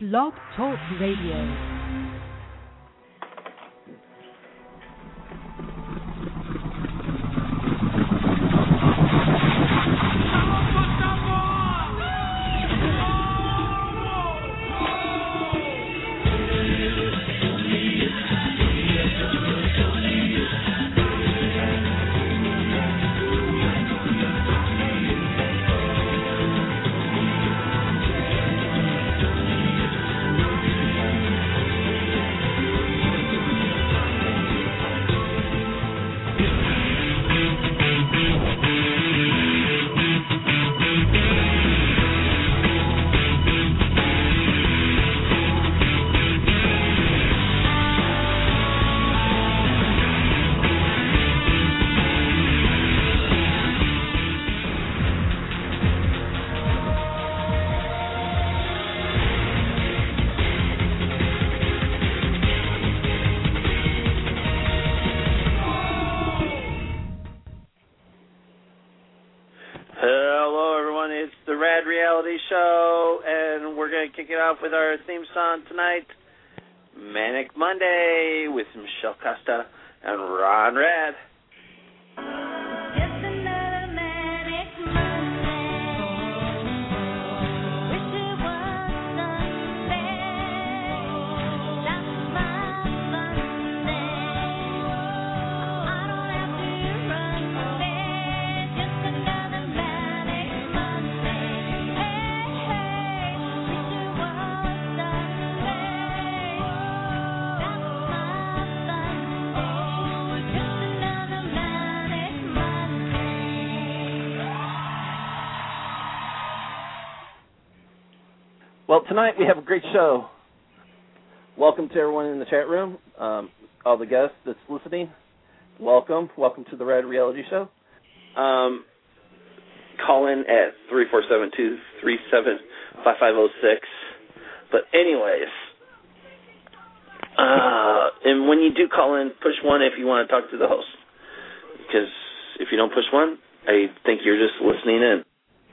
Blog Talk Radio. Show, and we're going to kick it off with our theme song tonight, Manic Monday, with Michelle Costa and Ron Rad. Well, tonight we have a great show. Welcome to everyone in the chat room, all the guests that's listening. Welcome to the Rad Reality Show. Call in at 347-237-5506. But anyways, and when you do call in, push 1 if you want to talk to the host. Because if you don't push 1, I think you're just listening in.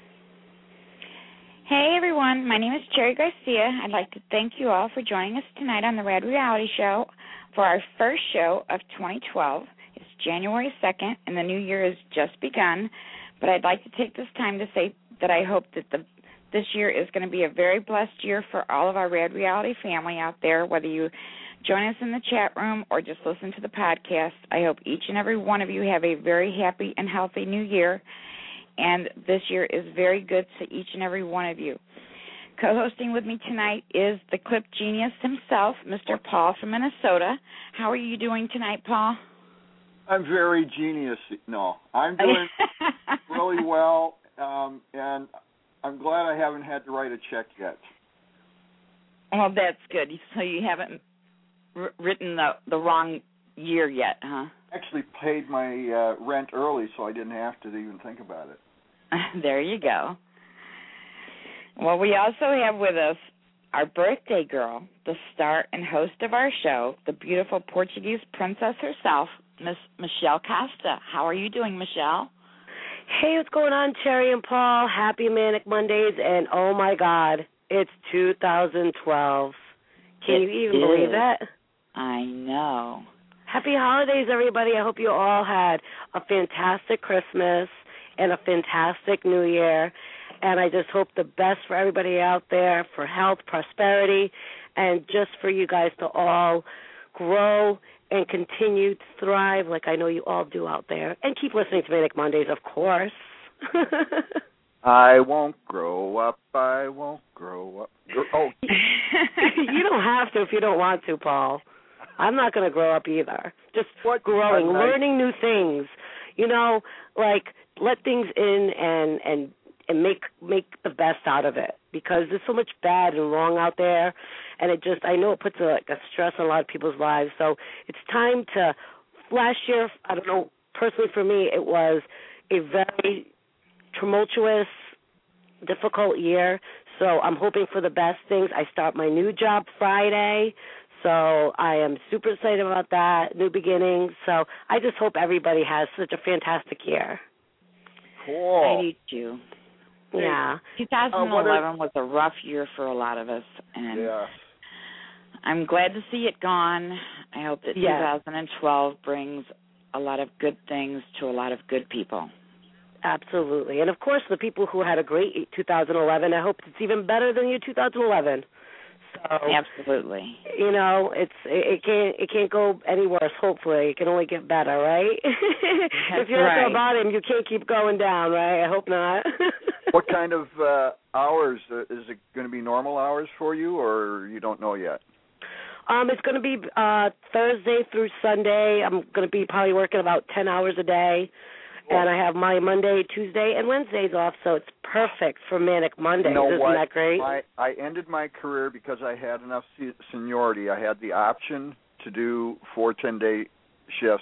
Hey, everyone. My name is Cherry Garcia. I'd like to thank you all for joining us tonight on the Rad Reality Show for our first show of 2012. It's January 2nd, and the new year has just begun. But I'd like to take this time to say that I hope that this year is going to be a very blessed year for all of our Rad Reality family out there, whether you join us in the chat room or just listen to the podcast. I hope each and every one of you have a very happy and healthy new year. And this year is very good to each and every one of you. Co-hosting with me tonight is the clip genius himself, Mr. Paul from Minnesota. How are you doing tonight, Paul? I'm very genius. No, I'm doing really well, and I'm glad I haven't had to write a check yet. Well, that's good. So you haven't written the wrong year yet, huh? Actually paid my rent early, so I didn't have to even think about it. There you go. Well, we also have with us our birthday girl, the star and host of our show, the beautiful Portuguese princess herself, Miss Michelle Costa. How are you doing, Michelle? Hey, what's going on, Cherry and Paul? Happy Manic Mondays, and oh my God, it's 2012. Can you even believe that? I know. Happy holidays, everybody. I hope you all had a fantastic Christmas and a fantastic New Year. And I just hope the best for everybody out there, for health, prosperity, and just for you guys to all grow and continue to thrive like I know you all do out there. And keep listening to Manic Mondays, of course. I won't grow up. I won't grow up. Oh. You don't have to if you don't want to, Paul. I'm not going to grow up either. Just growing, learning new things. You know, like let things in and make the best out of it, because there's so much bad and wrong out there, and I know it puts a stress on a lot of people's lives. So it's time to. Last year, I don't know, personally for me, it was a very tumultuous, difficult year. So I'm hoping for the best things. I start my new job Friday. So I am super excited about that, new beginnings. So I just hope everybody has such a fantastic year. Cool. I do too. Yeah. 2011 was a rough year for a lot of us, and I'm glad to see it gone. I hope that 2012 brings a lot of good things to a lot of good people. Absolutely. And, of course, the people who had a great 2011, I hope it's even better than your 2011. So, absolutely. You know, it can't go any worse, hopefully. It can only get better, right? If you're at the bottom, you can't keep going down, right? I hope not. What kind of hours? Is it going to be normal hours for you, or you don't know yet? It's going to be Thursday through Sunday. I'm going to be probably working about 10 hours a day. And I have my Monday, Tuesday, and Wednesdays off, so it's perfect for Manic Mondays. Isn't that great? I ended my career because I had enough seniority. I had the option to do 4 10-day shifts,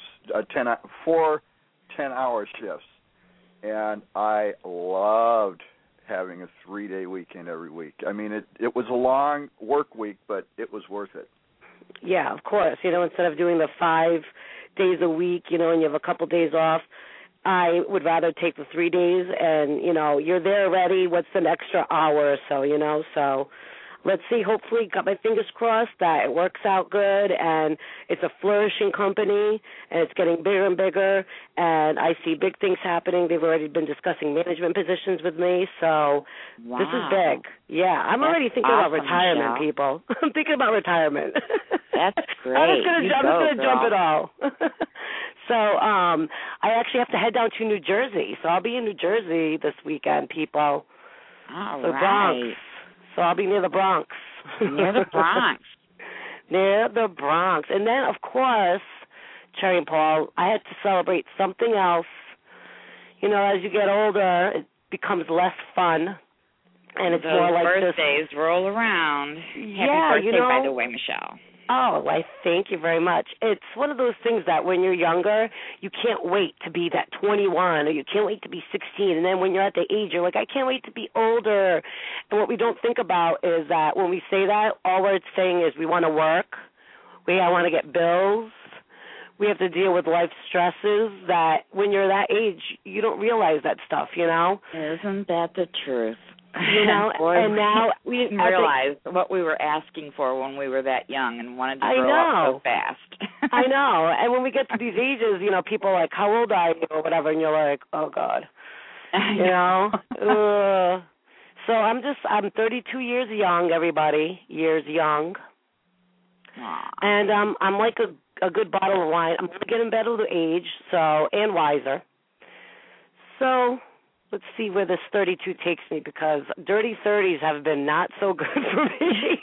4 10-hour shifts. And I loved having a 3-day weekend every week. I mean, it was a long work week, but it was worth it. Yeah, of course. You know, instead of doing the 5 days a week, you know, and you have a couple days off, I would rather take the 3 days and, you know, you're there already. What's an extra hour or so, you know? So let's see. Hopefully, got my fingers crossed that it works out good, and it's a flourishing company, and it's getting bigger and bigger, and I see big things happening. They've already been discussing management positions with me, so this is big. Yeah, I'm already thinking about retirement, Michelle. People. I'm thinking about retirement. That's great. I'm just going to jump it all. So I actually have to head down to New Jersey. So I'll be in New Jersey this weekend, people. All right. Bronx. So I'll be near the Bronx. Near the Bronx. Near the Bronx. And then, of course, Cherry and Paul, I had to celebrate something else. You know, as you get older, it becomes less fun. And it's more like birthdays roll around. Happy birthday, by the way, Michelle. Oh, I thank you very much. It's one of those things that when you're younger, you can't wait to be that 21, or you can't wait to be 16. And then when you're at the age, you're like, I can't wait to be older. And what we don't think about is that when we say that, all we're saying is we want to work. We want to get bills. We have to deal with life stresses that when you're that age, you don't realize that stuff, you know? Isn't that the truth? You know, and now we didn't realize what we were asking for when we were that young and wanted to grow up so fast. I know. And when we get to these ages, you know, people are like, how old are you or whatever, and you're like, oh, God. You know? So I'm 32 years young, everybody, years young. Aww. And I'm like a good bottle of wine. I'm going to get in better with age, and wiser. So let's see where this 32 takes me, because dirty 30s have been not so good for me.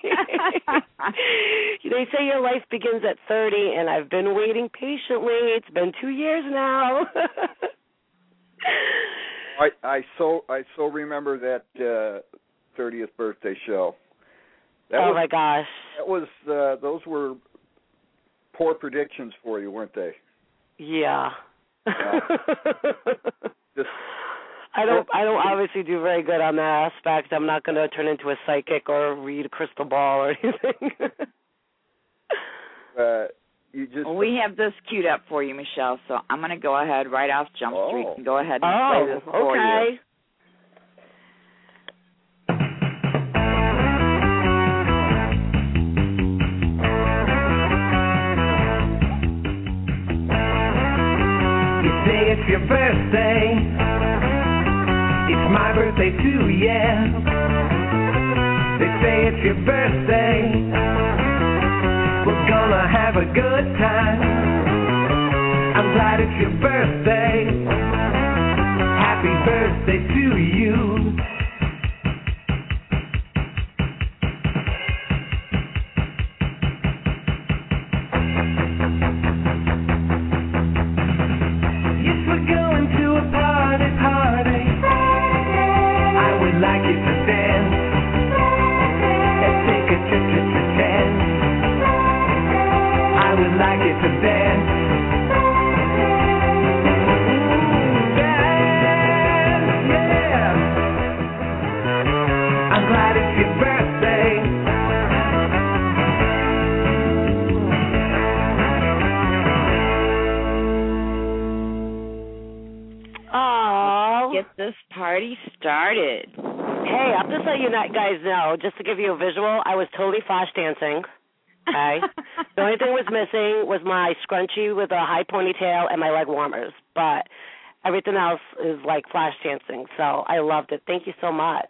They say your life begins at 30, and I've been waiting patiently. It's been 2 years now. I so remember that 30th birthday show. My gosh. That was those were poor predictions for you, weren't they? Yeah. I don't obviously do very good on that aspect. I'm not going to turn into a psychic or read a crystal ball or anything. We have this queued up for you, Michelle, so I'm going to go ahead right off Jump Street and go ahead and play this for you. You say it's your birthday. It's my birthday too, yeah. They say it's your birthday. We're gonna have a good time. I'm glad it's your birthday. Happy birthday to you. Yes, we're going to a party. I would like you to dance. Let's take a chance. I would like you to dance. party started. Hey, I'm just letting you guys know, just to give you a visual, I was totally flash dancing. Okay? The only thing was missing was my scrunchie with a high ponytail and my leg warmers. But everything else is like flash dancing. So I loved it. Thank you so much.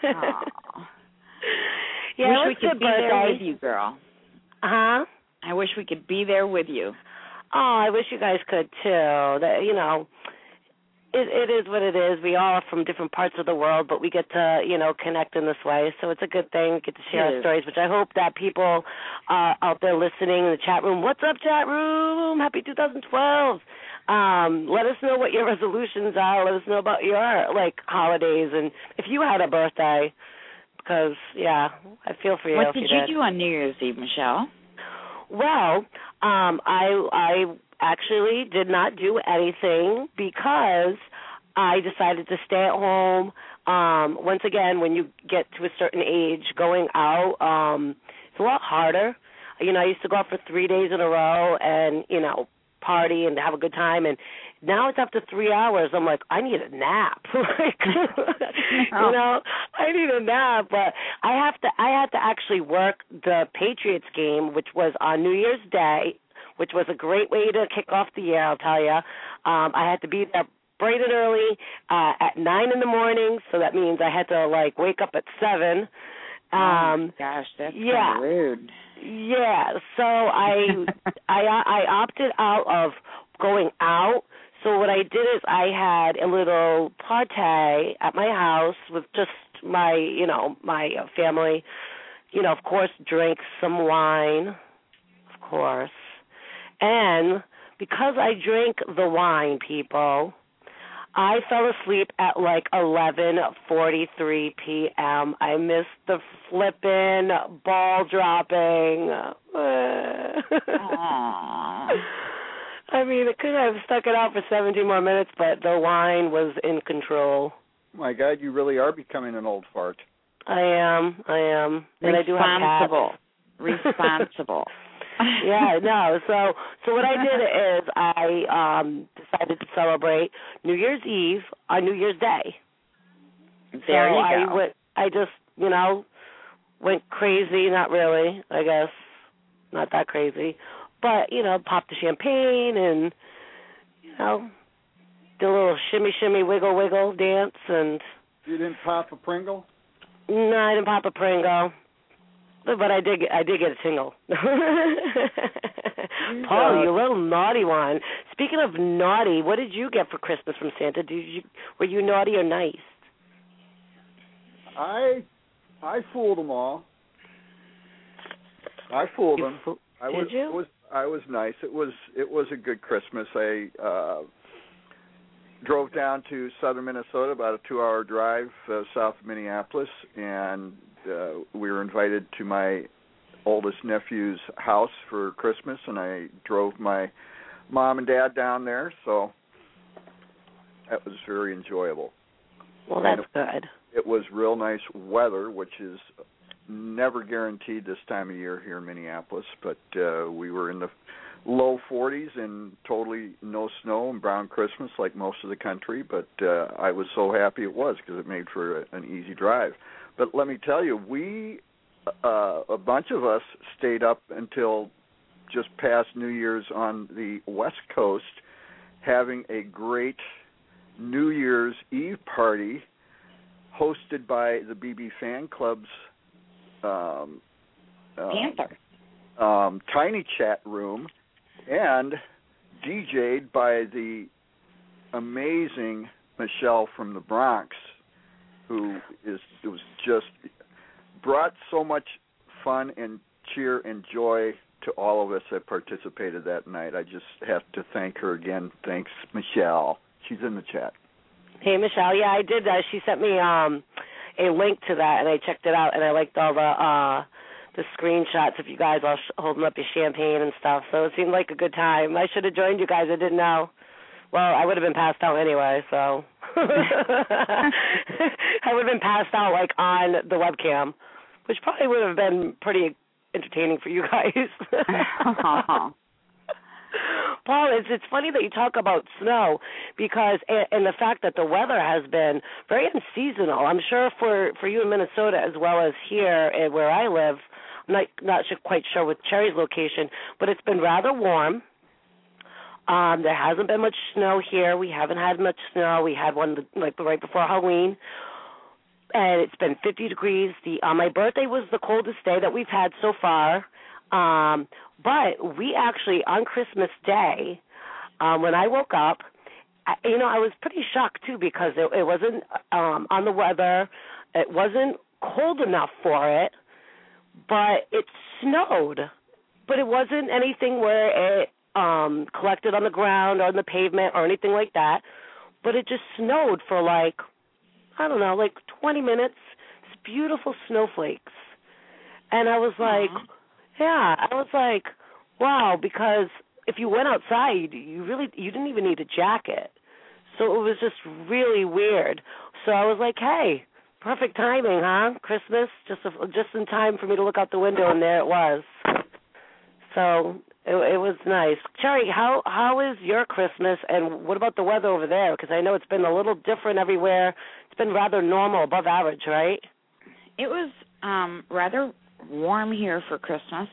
Yeah, wish we could be there with you, girl. Huh? I wish we could be there with you. Oh, I wish you guys could too. That, you know, it is what it is. We all are from different parts of the world, but we get to, you know, connect in this way. So it's a good thing. We get to share our stories, which I hope that people out there listening in the chat room, what's up, chat room? Happy 2012. Let us know what your resolutions are. Let us know about your, like, holidays and if you had a birthday. Because, yeah, I feel for you. What did you do on New Year's Eve, Michelle? Well, I actually did not do anything because I decided to stay at home. Once again, when you get to a certain age, going out, it's a lot harder. You know, I used to go out for 3 days in a row and, you know, party and have a good time, and now it's after 3 hours. I'm like, I need a nap. Like, you know, I need a nap. But I had to actually work the Patriots game, which was on New Year's Day, which was a great way to kick off the year, I'll tell you. I had to be there bright and early at 9 in the morning, so that means I had to, like, wake up at 7. Oh my gosh, that's kind of rude. Yeah, so I opted out of going out. So what I did is I had a little party at my house with just my, you know, my family. You know, of course, drank some wine, of course. And because I drank the wine, people, I fell asleep at like 11:43 p.m. I missed the flippin' ball dropping. I mean, I could have stuck it out for 17 more minutes, but the wine was in control. My God, you really are becoming an old fart. I am. And I do have cats. Responsible. Yeah, no. So what I did is I decided to celebrate New Year's Eve on New Year's Day. There you go. I just, you know, went crazy. Not really, I guess. Not that crazy. But, you know, popped the champagne and, you know, did a little shimmy, shimmy, wiggle, wiggle dance. And you didn't pop a Pringle? No, I didn't pop a Pringle. But I did get a tingle. Paul, you little naughty one. Speaking of naughty, what did you get for Christmas from Santa? Were you naughty or nice? I fooled them all. I fooled them. Did you? I was nice. It was a good Christmas. I drove down to southern Minnesota, about a 2-hour drive south of Minneapolis, and we were invited to my oldest nephew's house for Christmas, and I drove my mom and dad down there, so that was very enjoyable. Well, that's good. It was real nice weather, which is never guaranteed this time of year here in Minneapolis, but we were in the low 40s and totally no snow and brown Christmas like most of the country, but I was so happy it was because it made for an easy drive. But let me tell you, we, a bunch of us stayed up until just past New Year's on the West Coast having a great New Year's Eve party hosted by the BB Fan Club's Panther. Tiny Chat Room and DJ'd by the amazing Michelle from the Bronx, who was just brought so much fun and cheer and joy to all of us that participated that night. I just have to thank her again. Thanks, Michelle. She's in the chat. Hey, Michelle. Yeah, I did. She sent me a link to that, and I checked it out, and I liked all the screenshots of you guys all holding up your champagne and stuff. So it seemed like a good time. I should have joined you guys. I didn't know. Well, I would have been passed out anyway, so. I would have been passed out, like, on the webcam, which probably would have been pretty entertaining for you guys. Paul, it's funny that you talk about snow because, and the fact that the weather has been very unseasonal. I'm sure for you in Minnesota as well as here where I live, I'm not quite sure with Cherry's location, but it's been rather warm. There hasn't been much snow here. We haven't had much snow. We had one like right before Halloween. And it's been 50 degrees. My birthday was the coldest day that we've had so far. But we actually, on Christmas Day, when I woke up, I was pretty shocked, too, because it wasn't on the weather. It wasn't cold enough for it, but it snowed. But it wasn't anything where it collected on the ground or on the pavement or anything like that. But it just snowed for like 20 minutes. It's beautiful snowflakes. And I was like, wow, because if you went outside, you didn't even need a jacket. So it was just really weird. So I was like, hey, perfect timing, huh? Christmas, just in time for me to look out the window, and there it was. So it was nice. Cherry, how is your Christmas, and what about the weather over there? Because I know it's been a little different everywhere. It's been rather normal, above average, right? It was rather warm here for Christmas,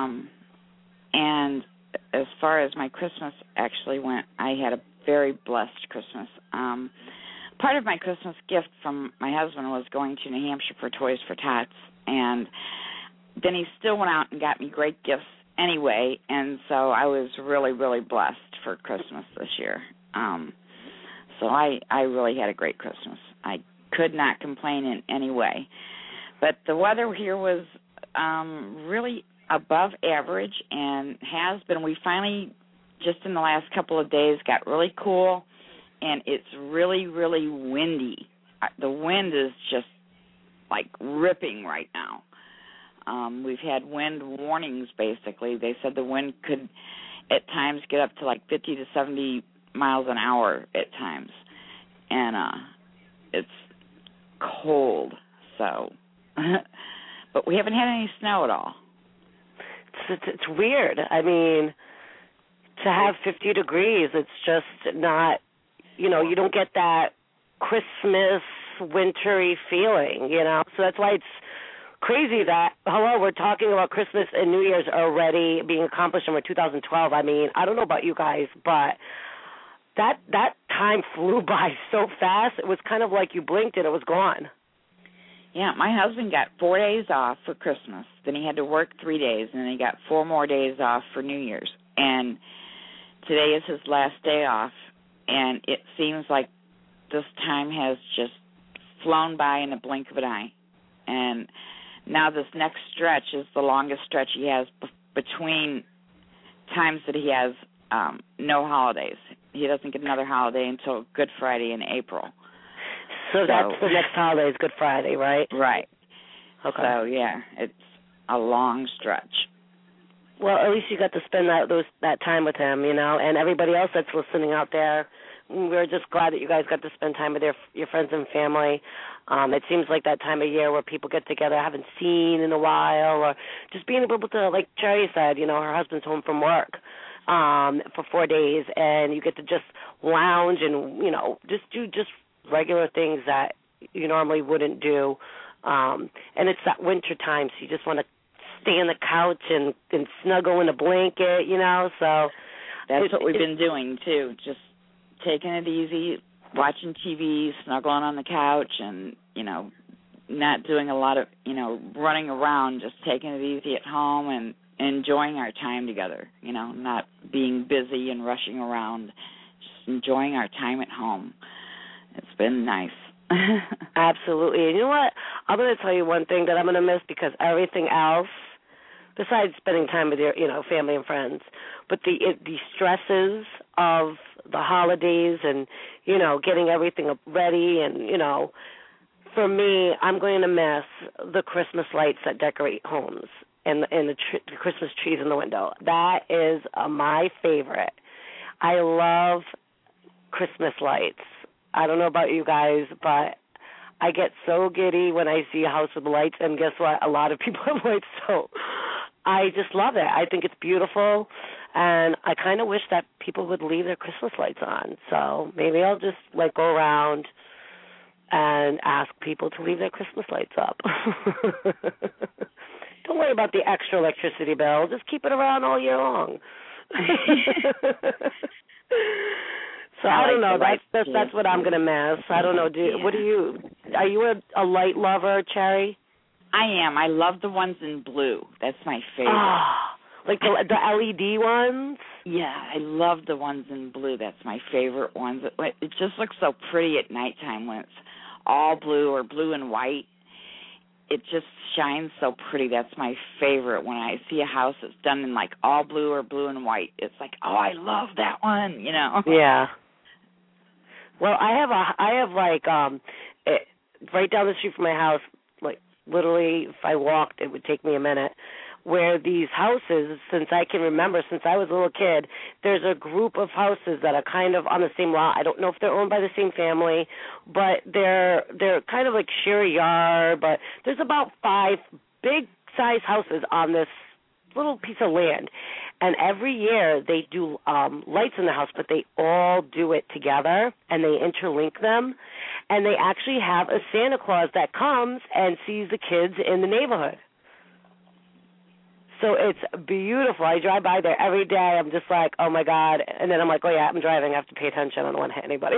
and as far as my Christmas actually went, I had a very blessed Christmas. Part of my Christmas gift from my husband was going to New Hampshire for Toys for Tots, and then he still went out and got me great gifts anyway, and so I was really, really blessed for Christmas this year. So I really had a great Christmas. I could not complain in any way. But the weather here was really above average and has been. We finally, just in the last couple of days, got really cool, and it's really, really windy. The wind is just like ripping right now. We've had wind warnings, basically. They said the wind could at times get up to like 50 to 70 miles an hour at times. And it's cold, so. But we haven't had any snow at all. It's weird. I mean, to have 50 degrees, it's just not, you don't get that Christmas wintry feeling, So that's why it's crazy that, we're talking about Christmas and New Year's already being accomplished in 2012. I mean, I don't know about you guys, but that time flew by so fast. It was kind of like you blinked and it was gone. Yeah, my husband got 4 days off for Christmas. Then he had to work 3 days, and then he got 4 more days off for New Year's. And today is his last day off, and it seems like this time has just flown by in the blink of an eye. And now this next stretch is the longest stretch he has between times that he has no holidays. He doesn't get another holiday until Good Friday in April. So that's the next holiday is Good Friday, right? Right. Okay. So, yeah, it's a long stretch. Well, at least you got to spend that time with him, and everybody else that's listening out there. We're just glad that you guys got to spend time with your friends and family. It seems like that time of year where people get together, haven't seen in a while, or just being able to, like Cherry said, her husband's home from work for 4 days, and you get to just lounge and, just do just regular things that you normally wouldn't do. And it's that winter time, so you just want to stay on the couch and snuggle in a blanket, so. That's what we've been doing, too, just taking it easy, watching TV, snuggling on the couch, and, not doing a lot of, running around, just taking it easy at home and enjoying our time together, not being busy and rushing around, just enjoying our time at home. It's been nice. Absolutely. And you know what? I'm going to tell you one thing that I'm going to miss because everything else, besides spending time with your, family and friends, but the stresses of the holidays and, getting everything ready and, for me, I'm going to miss the Christmas lights that decorate homes and the Christmas trees in the window. That is my favorite. I love Christmas lights. I don't know about you guys, but I get so giddy when I see a house with lights, and guess what? A lot of people have lights, so I just love it. I think it's beautiful. And I kind of wish that people would leave their Christmas lights on. So maybe I'll just like go around and ask people to leave their Christmas lights up. Don't worry about the extra electricity bill. Just keep it around all year long. So I don't know. That's what I'm gonna miss. I don't know. Are you a light lover, Cherry? I am. I love the ones in blue. That's my favorite. Like the LED ones? Yeah, I love the ones in blue. That's my favorite ones. It just looks so pretty at nighttime when it's all blue or blue and white. It just shines so pretty. That's my favorite. When I see a house that's done in like all blue or blue and white, it's like, oh, I love that one, you know? Yeah. Well, I have right down the street from my house, like literally if I walked it would take me a minute, where these houses, since I can remember, since I was a little kid, there's a group of houses that are kind of on the same lot. I don't know if they're owned by the same family, but they're kind of like share a yard, but there's about 5 big-size houses on this little piece of land. And every year they do lights in the house, but they all do it together, and they interlink them. And they actually have a Santa Claus that comes and sees the kids in the neighborhood. So it's beautiful. I drive by there every day. I'm just like, oh, my God. And then I'm like, oh, yeah, I'm driving. I have to pay attention. I don't want to hit anybody.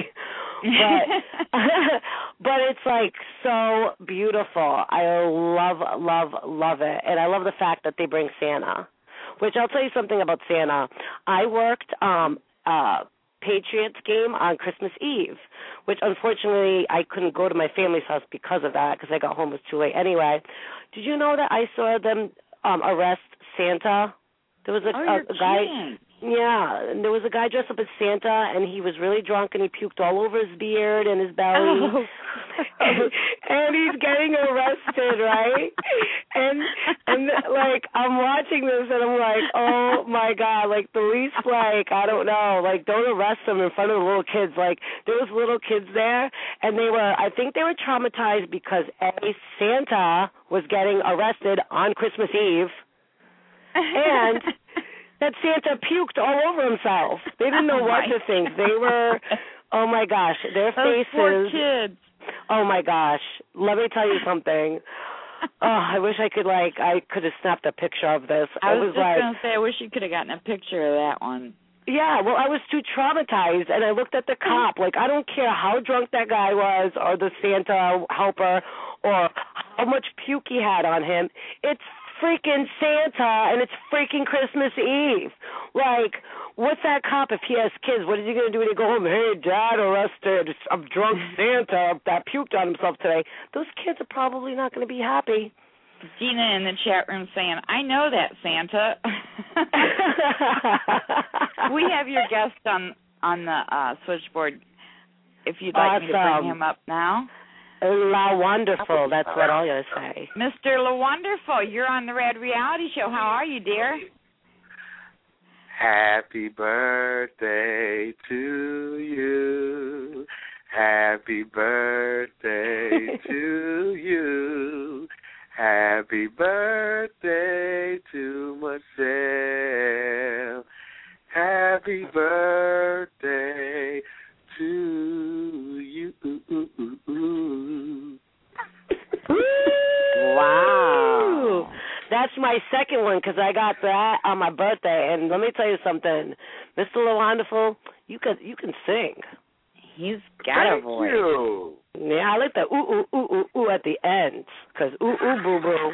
But it's, like, so beautiful. I love it. And I love the fact that they bring Santa, which I'll tell you something about Santa. I worked Patriots game on Christmas Eve, which unfortunately I couldn't go to my family's house because of that because I got home, it was too late anyway. Did you know that I saw them arrest Santa? There was a guy. Kidding. Yeah, and there was a guy dressed up as Santa, and he was really drunk, and he puked all over his beard and his belly. Oh. And he's getting arrested, right? And like I'm watching this, and I'm like, oh my God! Like the least, like I don't know, like don't arrest them in front of the little kids. Like there was little kids there, and I think they were traumatized because Santa was getting arrested on Christmas Eve, and that Santa puked all over himself. They didn't know what to think. They were, oh my gosh, their faces. Those poor kids. Oh my gosh, let me tell you something. I wish I could have snapped a picture of this. I was just going to say, I wish you could have gotten a picture of that one. Yeah, well, I was too traumatized, and I looked at the cop. Like, I don't care how drunk that guy was or the Santa helper or how much puke he had on him. It's freaking Santa, and it's freaking Christmas Eve. Like, what's that cop if he has kids? What is he going to do when he go home? Hey, Dad arrested a drunk Santa that puked on himself today. Those kids are probably not going to be happy. Gina in the chat room saying, I know that, Santa. We have your guest on the switchboard. If you'd like me to bring him up now. La Wonderful, that's what I'm going to say. Mr. La Wonderful, you're on the Rad Reality Show. How are you, dear? Happy birthday to you. Happy birthday to you. Happy birthday to Michelle. Happy birthday to you. Wow. That's my second one because I got that on my birthday. And let me tell you something. Mr. LaWonderful, you can sing. He's got a voice. Thank you. Yeah, I like the ooh, ooh, ooh, ooh, ooh at the end because ooh, ooh, boo-boo.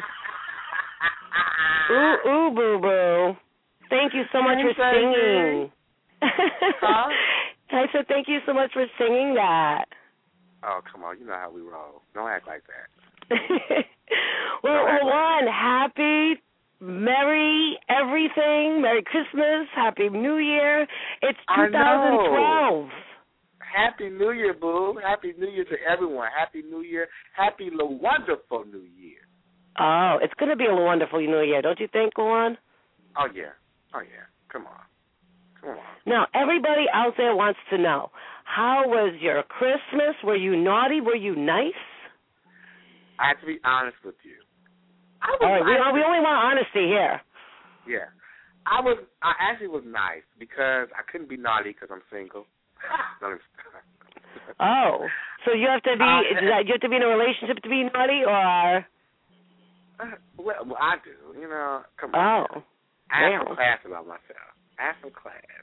Ooh, ooh, boo-boo. Thank you so much for singing. Huh? I said thank you so much for singing that. Oh, come on. You know how we roll. Don't act like that. Well, one, happy, merry everything, Merry Christmas, Happy New Year. It's 2012. Happy New Year, boo. Happy New Year to everyone. Happy New Year. Happy wonderful New Year. Oh, it's going to be a wonderful New Year, don't you think, Luan? Oh, yeah. Come on. Now, everybody out there wants to know, how was your Christmas? Were you naughty? Were you nice? I have to be honest with you. All right, we only want honesty here. Yeah. I actually was nice because I couldn't be naughty because I'm single. Oh, so you have to be you have to be in a relationship to be naughty, or? Well, I do. You know, come on. Oh, I have some class about myself. I have some class.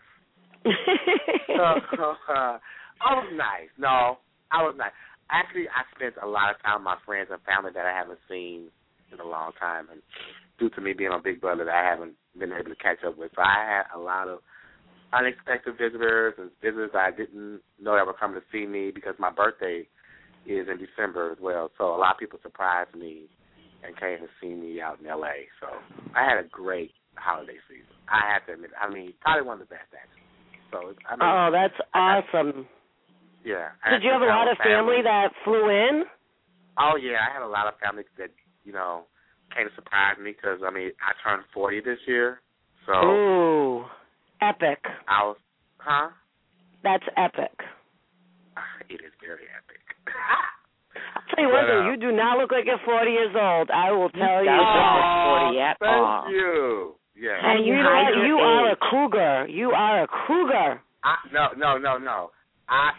I was nice. No, I was nice. Actually, I spent a lot of time with my friends and family that I haven't seen in a long time, and due to me being on Big Brother, that I haven't been able to catch up with. So I had a lot of unexpected visitors and visitors I didn't know that were coming to see me because my birthday is in December as well. So a lot of people surprised me and came to see me out in L.A. So I had a great holiday season. I have to admit, probably one of the best, actually. So that's awesome. Yeah. Did you have a lot of family that flew in? Oh, yeah. I had a lot of family that, came to surprise me because, I turned 40 this year. So. Ooh, epic. That's epic. It is very epic. I'll tell you one thing, you do not look like you're 40 years old. I will tell you. Oh, 40 at all. Thank you. Yeah. And you are a cougar. You are a cougar. No. I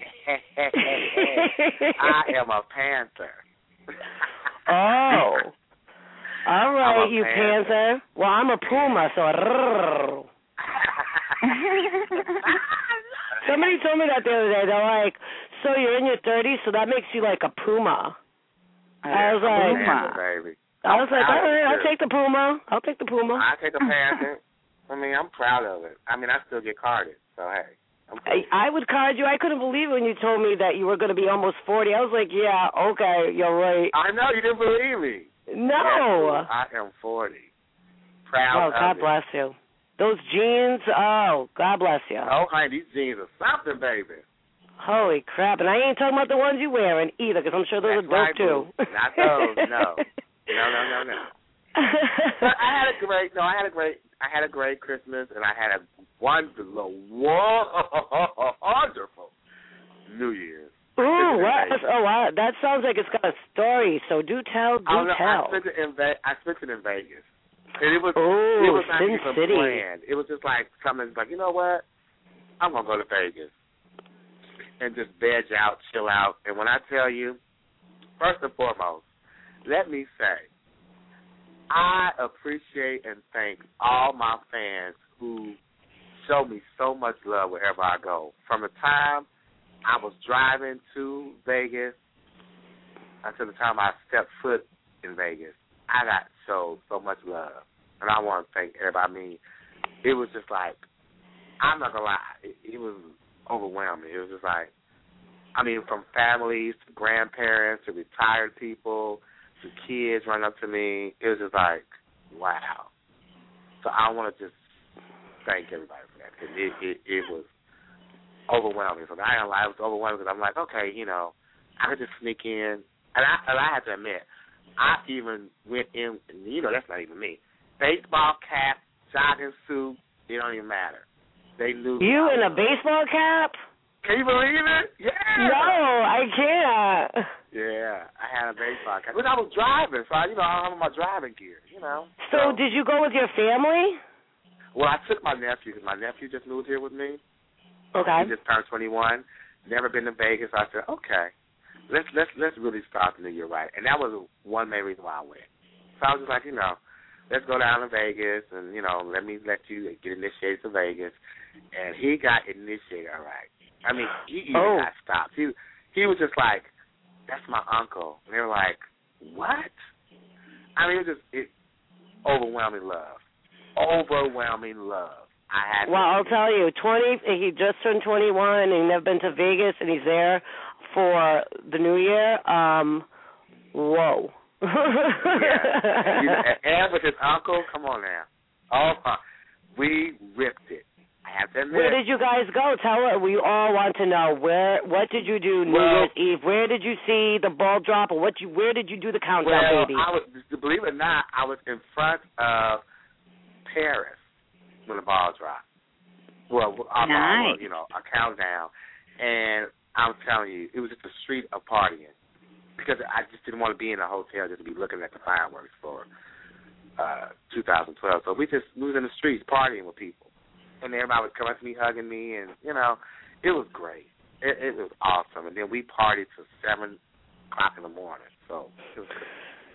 am a panther. Oh. All right, you panther. Well, I'm a puma, so. Somebody told me that the other day. They're like, so you're in your 30s, so that makes you like a puma. I was like, baby. I was like, all right, I'll take the puma. I'll take the puma. I take the panther. I'm proud of it. I still get carded, so hey. I would card you. I couldn't believe it when you told me that you were going to be almost 40. I was like, yeah, okay, you're right. I know, you didn't believe me. No. Yes, I am 40. Proud of God bless you. Those jeans, God bless you. Oh, honey, these jeans are something, baby. Holy crap. And I ain't talking about the ones you're wearing either, because I'm sure those are dope, too. Not those, no. No. But I had a great Christmas, and I had a wonderful New Year's. Ooh, what? Oh, wow. That sounds like it's got a story, so do tell. I spent it in Vegas. And it was not Sin even City. planned. It was just like something like, you know what? I'm going to go to Vegas and just veg out, chill out. And when I tell you, first and foremost, let me say, I appreciate and thank all my fans who show me so much love wherever I go. From the time I was driving to Vegas until the time I stepped foot in Vegas, I got showed so much love. And I want to thank everybody. It was just like, I'm not going to lie, it was overwhelming. It was just like, from families to grandparents to retired people to kids running up to me. It was just like, wow. So I want to just thank everybody for that. It was overwhelming. So I ain't lie, it was overwhelming because I'm like, okay, I could just sneak in. And I have to admit, I even went in, that's not even me. Baseball cap, jogging suit, it don't even matter. They knew. You in a baseball cap? Can you believe it? Yeah. No, I can't. Yeah, I had a baseball cap. But I was driving, so I have my driving gear, So did you go with your family? Well, I took my nephew, because my nephew just moved here with me. Okay. He just turned 21, never been to Vegas. So I said, okay, let's really start the new year right. And that was one main reason why I went. So I was just like, let's go down to Vegas and, let you get initiated to Vegas. And he got initiated all right. He even got stopped. He was just like, that's my uncle. And they were like, what? It was just overwhelming love. Overwhelming love. I'll tell you, he just turned 21 and he's never been to Vegas and he's there for the New Year. Whoa. Yeah. And with his uncle, come on now. Oh, we ripped it. I have to admit. Where did you guys go? Tell us. We all want to know. What did you do New Year's Eve? Where did you see the ball drop, or where did you do the countdown, baby? Believe it or not, I was in front of Paris when the ball dropped. Nice. A countdown. And I'm telling you, it was just a street of partying. Because I just didn't want to be in a hotel just to be looking at the fireworks for 2012. So we was in the streets partying with people, and everybody would come up to me, hugging me, and it was great. It was awesome. And then we partied till 7 o'clock in the morning. So it was good.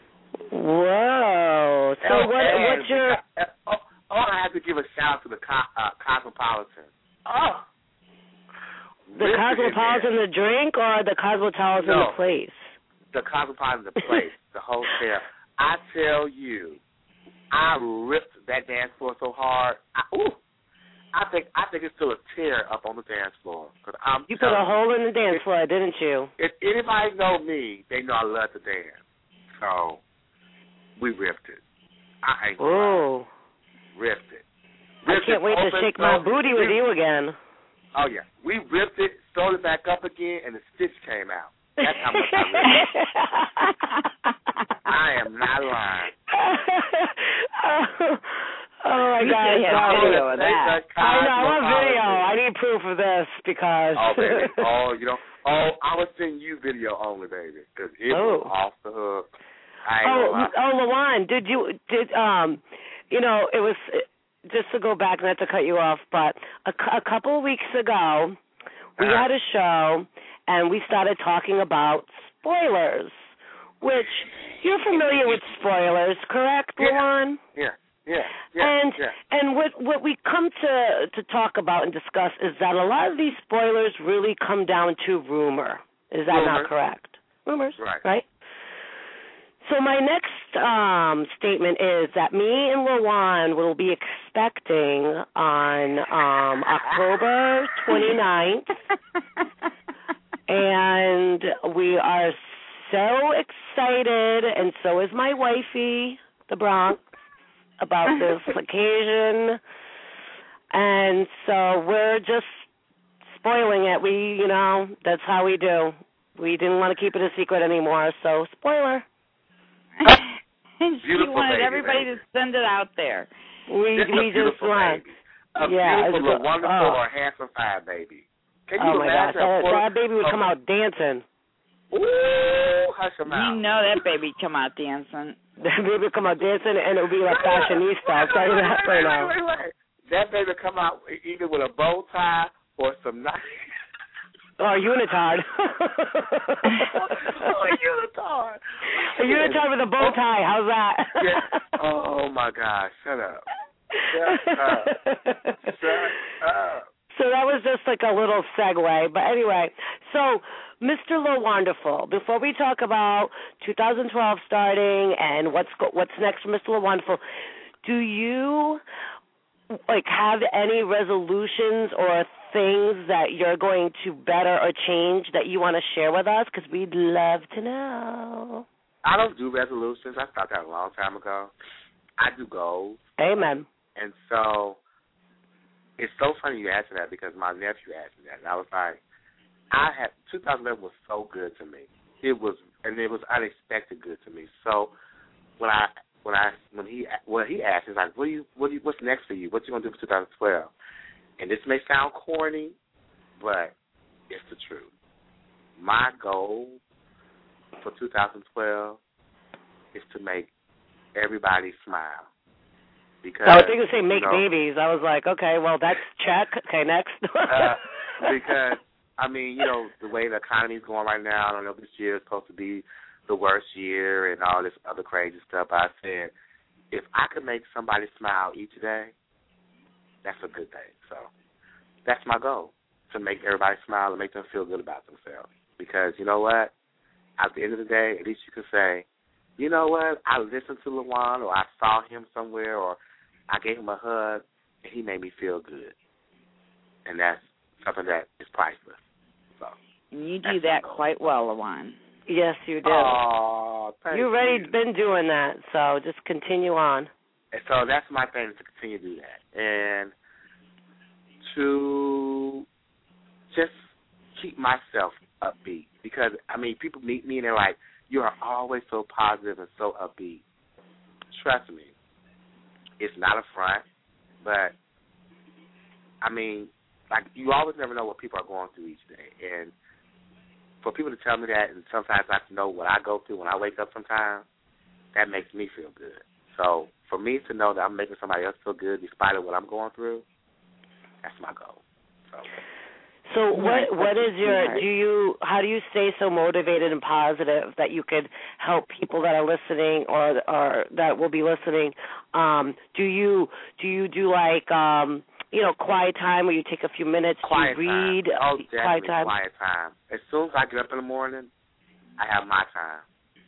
Whoa! So what's your? I have to give a shout out to the Cosmopolitan. Oh. The Cosmopolitan, the drink, or the Cosmopolitan, the place? The Cosmopolitan, the place, the hotel. I tell you, I ripped that dance floor so hard. I think it's still a tear up on the dance floor. You put a hole in the dance floor, didn't you? If anybody know me, they know I love to dance. So we ripped it. I ain't gonna lie. Ripped it. I can't wait to shake my booty with you again. Oh, yeah. We ripped it, sewed it back up again, and the stitch came out. That's how much I ripped it. I am not lying. Oh, my God. You should have video of that. I know. I want video. I need proof of this because... Oh, baby. I was sending you video only, baby, because it was off the hook. LaJuan, it was... Just to go back, not to cut you off, but a couple of weeks ago, we had a show, and we started talking about spoilers, which you're familiar with spoilers, correct, LaJuan? Yeah. And what we come to talk about and discuss is that a lot of these spoilers really come down to rumor. Is that not correct? Rumors, right? So my next statement is that me and LaJuan will be expecting on October 29th, and we are so excited, and so is my wifey, the Bronx, about this occasion, and so we're just spoiling it. That's how we do. We didn't want to keep it a secret anymore, so spoiler. She wanted everybody to send it out there. We just want. A beautiful, wonderful, or handsome fine baby. Can you imagine? That baby would come out dancing. Ooh, hush him out. You know that baby come out dancing. That baby would come out dancing, and it would be like fashionista. I'll tell you that right now. Wait. That baby come out either with a bow tie or some nice... Oh, a unitard. A unitard. A unitard with a bow tie. How's that? Yeah. Oh, my gosh. Shut up. Shut up. So that was just like a little segue. But anyway, so Mr. LaWonderful, before we talk about 2012 starting and what's next for Mr. LaWonderful, do you have any resolutions or things that you're going to better or change that you want to share with us? Because we'd love to know. I don't do resolutions. I stopped that a long time ago. I do goals. Amen. And so it's so funny you asked that because my nephew asked me that. And I was like, 2011 was so good to me. It was unexpected good to me. So when he asked, he's like, what's next for you? What you gonna do for 2012? And this may sound corny, but it's the truth. My goal for 2012 is to make everybody smile. Because I was thinking to say make babies. I was like, okay, well that's check. Okay, next. Because the way the economy is going right now, I don't know if this year is supposed to be the worst year and all this other crazy stuff. But I said, if I could make somebody smile each day, that's a good thing. So that's my goal, to make everybody smile and make them feel good about themselves. Because you know what? At the end of the day, at least you can say, you know what? I listened to LaJuan, or I saw him somewhere, or I gave him a hug, and he made me feel good. And that's something that is priceless. So you do that quite well, LaJuan. Yes, you do. Oh, thank you. You've already been doing that, so just continue on. And so that's my thing, to continue to do that. And to just keep myself upbeat. Because, people meet me and they're like, you are always so positive and so upbeat. Trust me, it's not a front, but, you always never know what people are going through each day. And for people to tell me that, and sometimes I have to know what I go through when I wake up sometimes, that makes me feel good. So for me to know that I'm making somebody else feel good despite of what I'm going through, that's my goal. So what is how do you stay so motivated and positive that you could help people that are listening or that will be listening? Do you do like quiet time where you take a few minutes to read? Oh, definitely quiet time. As soon as I get up in the morning, I have my time.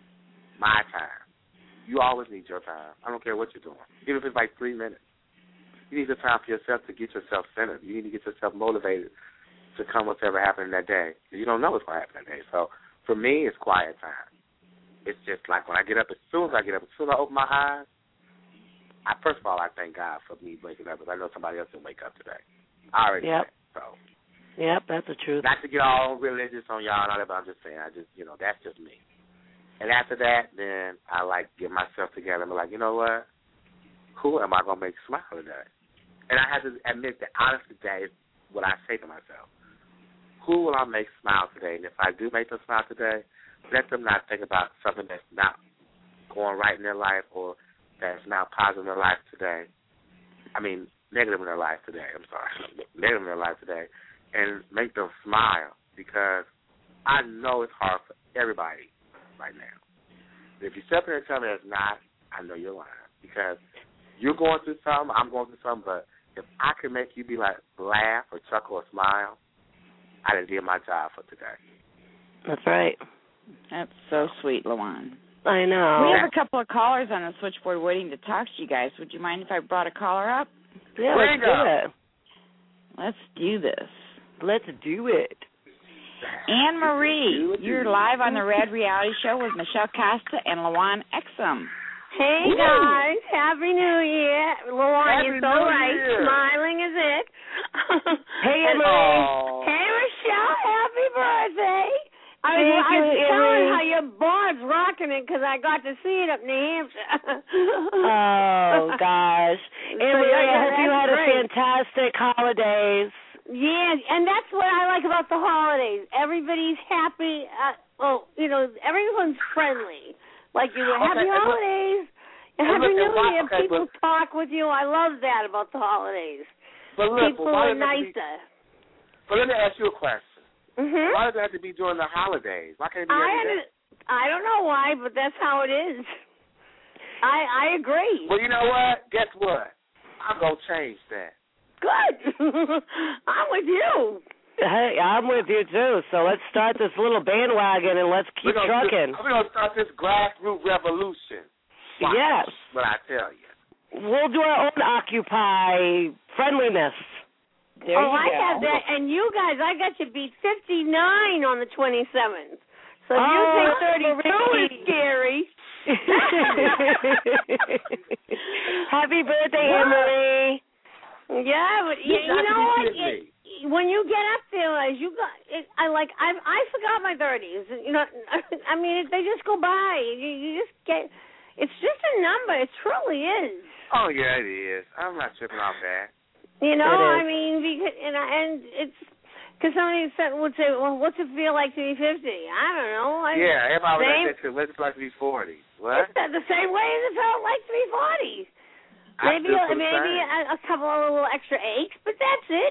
My time. You always need your time. I don't care what you're doing. Even if it's like 3 minutes. You need the time for yourself to get yourself centered. You need to get yourself motivated to come whatever happened that day. You don't know what's going to happen that day. So for me, it's quiet time. It's just like when I get up, as soon as I open my eyes, first of all, I thank God for me waking up because I know somebody else will wake up today. I already did. So. Yep, that's the truth. Not to get all religious on y'all and all that, but I'm just saying, that's just me. And after that, then I get myself together and be like, you know what? Who am I going to make smile today? And I have to admit that honestly, that is what I say to myself. Who will I make smile today? And if I do make them smile today, let them not think about something that's not going right in their life or that's not positive in their life today. I mean, negative in their life today. I'm sorry. Negative in their life today. And make them smile because I know it's hard for everybody right now. If you sit there and tell me it's not, I know you're lying because you're going through something, I'm going through something, but if I can make you be laugh or chuckle or smile, I done did my job for today. That's right. That's so sweet, LaJuan. I know. We have a couple of callers on the switchboard waiting to talk to you guys. Would you mind if I brought a caller up? Yeah, let's do it. Let's do this. Let's do it. Anne Marie, you're live on the Red Reality Show with Michelle Costa and LaJuan Exum. Hey, guys. Happy New Year. LaJuan, you're so right. Smiling is it. Hey, Emily. Hey, Michelle. Happy birthday. I was telling how your bar's rocking it because I got to see it up in New Hampshire. Oh, gosh. Emily, I hope you had a fantastic holidays. Yeah, and that's what I like about the holidays. Everybody's happy. Everyone's friendly. Like happy holidays. Happy New Year. People talk with you. I love that about the holidays. But look, people are nicer. But let me ask you a question. Mm-hmm. Why does it have to be during the holidays? Why can't it be every day? I don't know why, but that's how it is. I agree. Well, you know what? Guess what? I'm going to change that. Good. I'm with you. Hey, I'm with you, too. So let's start this little bandwagon and let's keep trucking. We're going to start this grassroots revolution. Watch yes. what I tell you. We'll do our own Occupy friendlyness. There you go. I have that. And you guys, I got you beat 59 on the 27th. So if you think 32 is scary. Happy birthday, Emily. Yeah, but you know what? When you get up there, I forgot my 30s. You know, I mean, they just go by. You just get. It's just a number. It truly is. Oh yeah, it is. I'm not tripping off that. You know, I mean, because and it's because somebody would say, "Well, what's it feel like to be 50?" I don't know. Everybody would say, "What's it like to be 40?" What? It's the same way as it felt like to be 40. Maybe a couple of little extra aches, but that's it.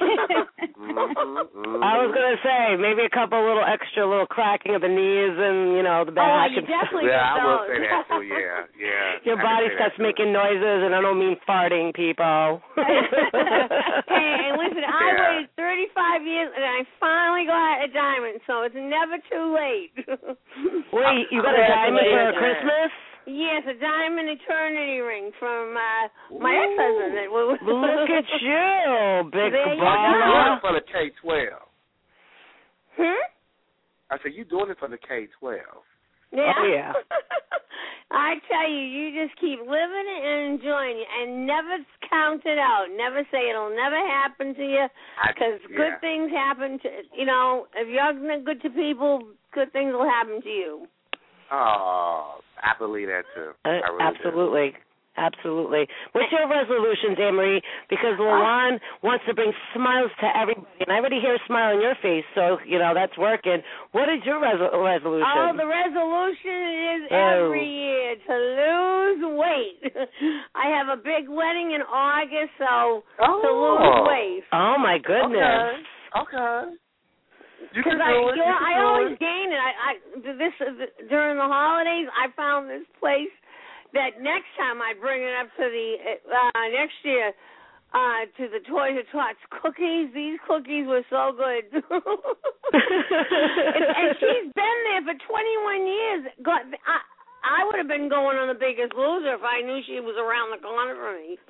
I was going to say, maybe a couple little extra little cracking of the knees and, the back. Oh, you definitely I get will those. say that too, yeah. Your body starts making noises, and I don't mean farting, people. Hey, listen, I waited 35 years, and I finally got a diamond, so it's never too late. Wait, you got a diamond for Christmas? Yes, a diamond eternity ring from my ex-husband. Look at you, big baller. For the K-12. I said, you doing it for the K-12. Yeah. Oh, yeah. I tell you, you just keep living it and enjoying it and never count it out. Never say it'll never happen to you because good things happen to, if you're good to people, good things will happen to you. Oh, I believe that too. Absolutely. Absolutely. What's your resolutions, Anne-Marie? Because LaLon wants to bring smiles to everybody, and I already hear a smile on your face, so, that's working. What is your resolution? Oh, the resolution is every year to lose weight. I have a big wedding in August, so to lose weight. Oh, my goodness. Okay. Because I always gain it. During the holidays, I found this place that next time I bring it up to next year to the Toys R Tots cookies. These cookies were so good. and she's been there for 21 years. I would have been going on The Biggest Loser if I knew she was around the corner from me.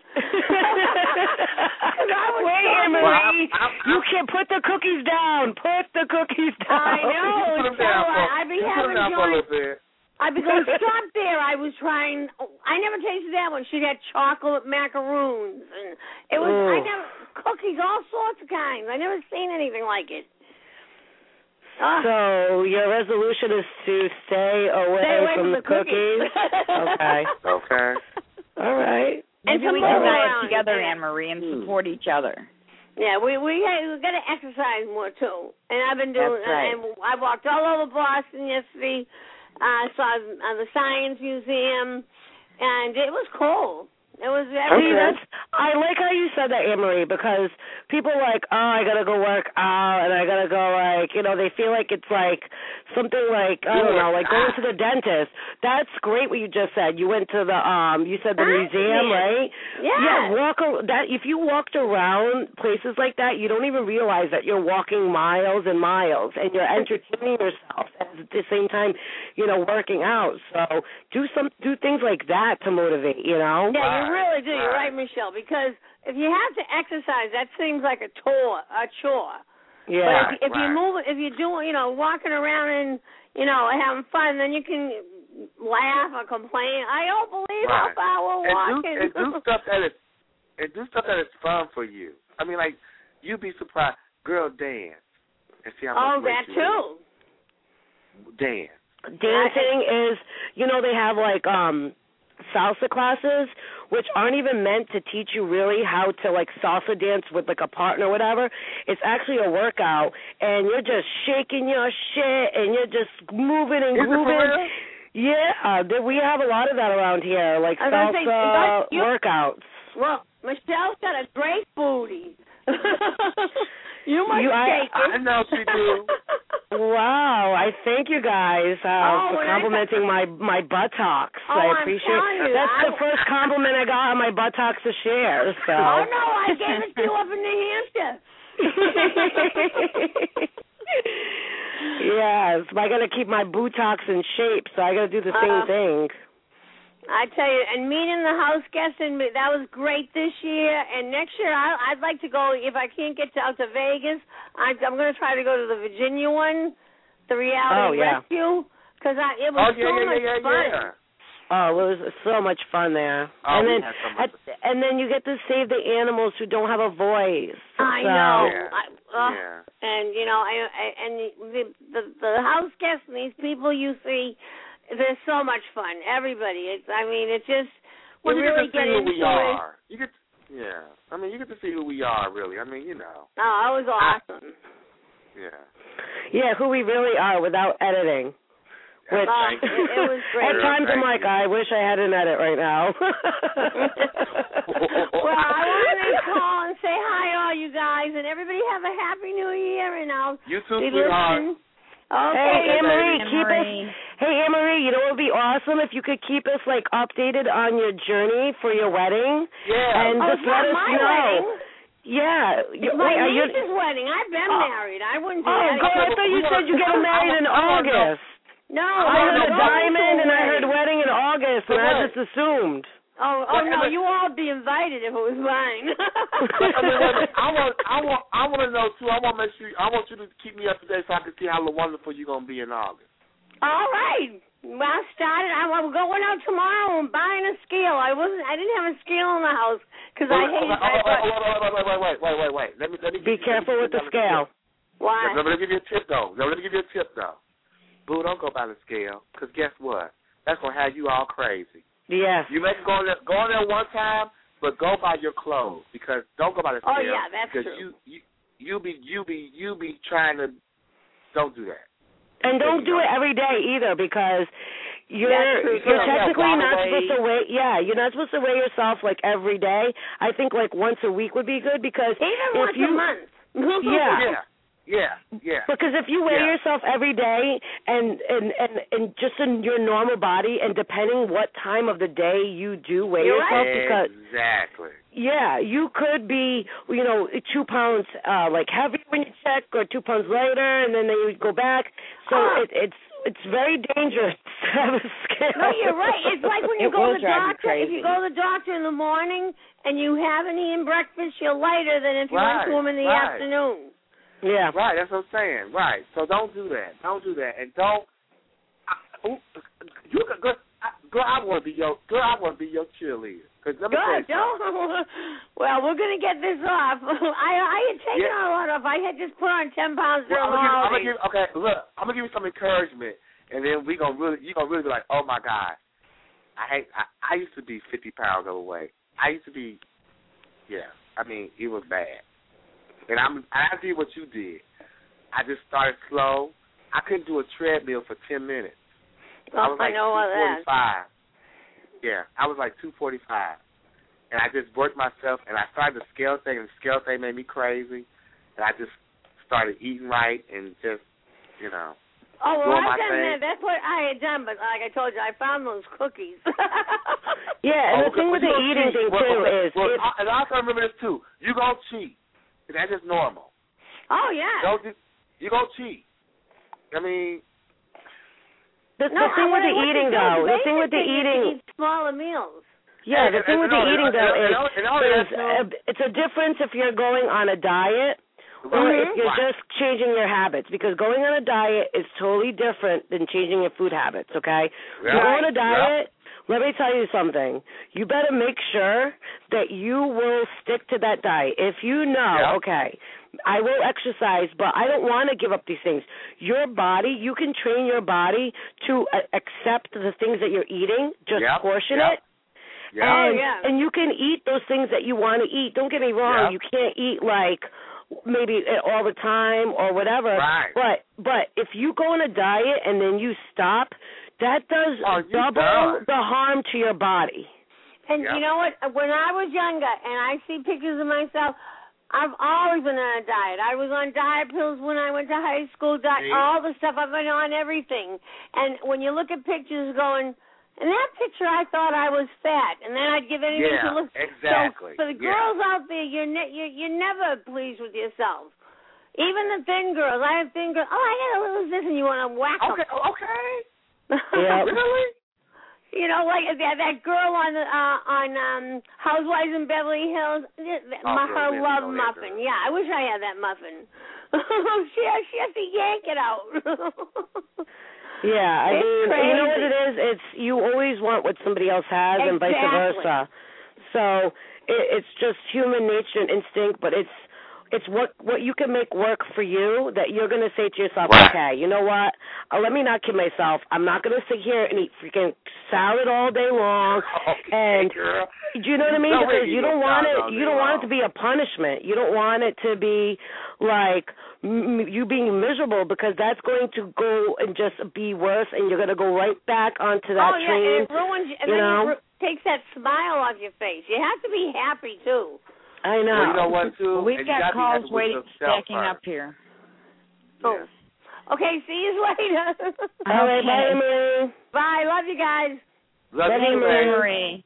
Wait, Anne-Marie, you can't put the cookies down. Put the cookies down. I know. I'd be having joy. I'd be going, stop there. I was trying. I never tasted that one. She had chocolate macaroons, and it was. I never cookies, all sorts of kinds. I never seen anything like it. So your resolution is to stay away from the cookies. Okay. Okay. All right. Maybe we can get together, Anne-Marie, and support each other. Yeah, we got to exercise more too. And I've been doing. That's right. And I walked all over Boston yesterday. I saw the Science Museum, and it was cool. It was I like how you said that, Anne-Marie, because people are like, I got to go work out, and I got to go, they feel like it's like something like, I don't know, like going to the dentist. That's great what you just said. You went to you said the museum, right? Yeah. Yeah, if you walked around places like that, you don't even realize that you're walking miles and miles, and you're entertaining yourself, and at the same time, working out. So do things like that to motivate, Yeah, you really do. You're right, Michelle, because if you have to exercise, that seems like a chore. Yeah. But if you move, if you're doing, walking around and, having fun, then you can laugh or complain. I don't believe how far we're walking. And do stuff that is fun for you. I mean, like, you'd be surprised. Girl, dance. And see how much that too. Dance. Dancing is, they have like salsa classes, which aren't even meant to teach you really how to like salsa dance with like a partner or whatever. It's actually a workout, and you're just shaking your shit, and you're just moving and grooving. Yeah, we have a lot of that around here, like salsa workouts. Well, Michelle's got a great booty. You must shake it. I know she do. Wow, I thank you guys for complimenting my buttocks. I appreciate it. That's the first compliment I got on my buttocks to share. So. Oh, no, I gave it to you up in New Hampshire. Yes, I got to keep my buttocks in shape, so I got to do the same thing. I tell you, and meeting the house guests, and that was great this year. And next year, I'd like to go, if I can't get out to Vegas, I'm going to try to go to the Virginia one, the Reality Rescue, because it was so much fun. Yeah. Oh, it was so much fun there. Oh, and then you get to save the animals who don't have a voice. I know. Yeah. And, the house guests and these people you see, they're so much fun. Everybody. It's just you really get to see who we are. it. You get to see who we are, really. Oh, it was awesome. Yeah, who we really are without editing. Which, it was great. At times I'm like, I wish I had an edit right now. Well, I wanted to call and say hi to all you guys, and everybody have a happy New Year, and I'll you too, be listening. Okay. Hey, Anne-Marie, Anne-Marie, you know what would be awesome if you could keep us updated on your journey for your wedding. Yeah. And just let us know. Wedding. Yeah. It's my niece's wedding. I've been married. I wouldn't do that. God, I thought you said you get married in August. No. I heard a diamond and I heard wedding in August, and I just assumed. Oh no, you all be invited if it was mine. I want to know too. I want you to keep me up to date so I can see how wonderful you're gonna be in August. All right. Well, I'm going out tomorrow and buying a scale. I didn't have a scale in the house because I hated. Wait. Let me be careful with the scale. Why? Let me give you a tip though. Boo, don't go by the scale, because guess what? That's going to have you all crazy. Yes. You may go in there one time, but go by your clothes because don't go by the scale. Oh yeah, that's because true. You be trying to don't do that. And don't do it every day either because you're technically not supposed to weigh. Yeah, you're not supposed to weigh yourself like every day. I think like once a week would be good because even once a month. Yeah. Because if you weigh yourself every day and just in your normal body, and depending what time of the day you do weigh yourself, because exactly. Yeah, you could be 2 pounds like heavier when you check, or 2 pounds lighter, and then you go back. So it's very dangerous to have a scale. No, you're right. It's like when you go to the doctor. If you go to the doctor in the morning and you haven't eaten breakfast, you're lighter than if you went to him in the afternoon. Yeah. Right, that's what I'm saying. Right. So don't do that. And don't girl, I want to be your cheerleader. Well, we're going to get this off. I had taken on a lot off. I had just put on 10 pounds during the holidays. I'm going to give you some encouragement, and then you're going to really be like, oh, my God. I used to be 50 pounds overweight. I used to be, it was bad. And I did what you did. I just started slow. I couldn't do a treadmill for 10 minutes. I was like 245. Yeah, I was like 245. And I just worked myself, and I started the scale thing, and the scale thing made me crazy. And I just started eating right and just, doing my thing. That's what I had done, but like I told you, I found those cookies. And the thing with the eating thing, too, is... And I also remember this, too. You're going to cheat. That's just normal. Oh, yeah. You're going to cheat. I mean... The thing with the eating, though, the thing with the eating... Eat smaller meals. Yeah, the thing with the eating, though, is it's a difference if you're going on a diet or if you're just changing your habits, because going on a diet is totally different than changing your food habits, okay? If you go on a diet... Let me tell you something. You better make sure that you will stick to that diet. If you know, okay, I will exercise, but I don't want to give up these things. Your body, you can train your body to accept the things that you're eating, just portion it. And you can eat those things that you want to eat. Don't get me wrong. You can't eat like maybe all the time or whatever. Right. But if you go on a diet and then you stop, that does double the harm to your body. And you know what? When I was younger and I see pictures of myself, I've always been on a diet. I was on diet pills when I went to high school, all the stuff. I've been on everything. And when you look at pictures going, in that picture I thought I was fat, and then I'd give anything to look. Exactly. So for the girls out there, you're never pleased with yourself. Even the thin girls. I have thin girls. Oh, I got to lose this, and you want to whack them. Okay. Yeah. Really? Like that girl on Housewives in Beverly Hills. Her love muffin. Yeah, I wish I had that muffin. she has to yank it out. Yeah, I mean, you know what it is? It's you always want what somebody else has, and vice versa. So it's just human nature and instinct, but it's what you can make work for you that you're going to say to yourself, okay, you know what? Let me not kid myself. I'm not going to sit here and eat freaking salad all day long. And do you know what I mean? Because you don't want it. You don't want it to be a punishment. You don't want it to be like you being miserable, because that's going to go and just be worse, and you're going to go right back onto that train. And it ruins. And then it takes that smile off your face. You have to be happy too. I know. Well, you know what, too? We've got calls waiting, stacking up here. Oh. Okay, see you later. All right, bye, Emily. Bye. Love you guys. Love you, Marie.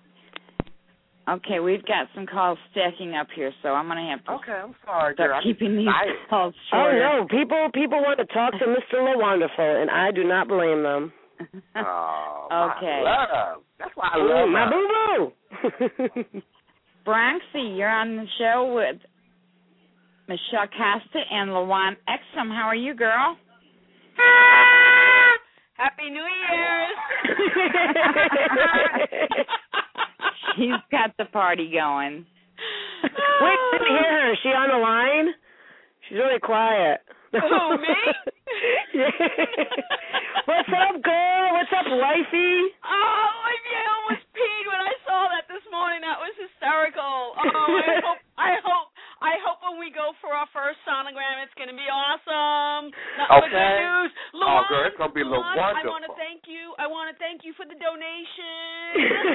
Okay, we've got some calls stacking up here, so I'm going to have to I'm sorry, start keeping these calls short. Oh, no. People want to talk to Mr. LaWonderful, and I do not blame them. Okay. My love. That's why I love my boo-boo. Bronxy, you're on the show with Michelle Costa and LaJuan Exum. How are you, girl? Happy New Year's! She's got the party going. Wait, didn't hear her. Is she on the line? She's really quiet. Who, me? What's up, girl? What's up, wifey? Oh, I almost peed when I saw that this morning. That was hysterical. Oh, I hope when we go for our first sonogram, it's going to be awesome. Nothing but good news. Luan, girl, it's going to be wonderful. I want to thank you. I want to thank you for the donation.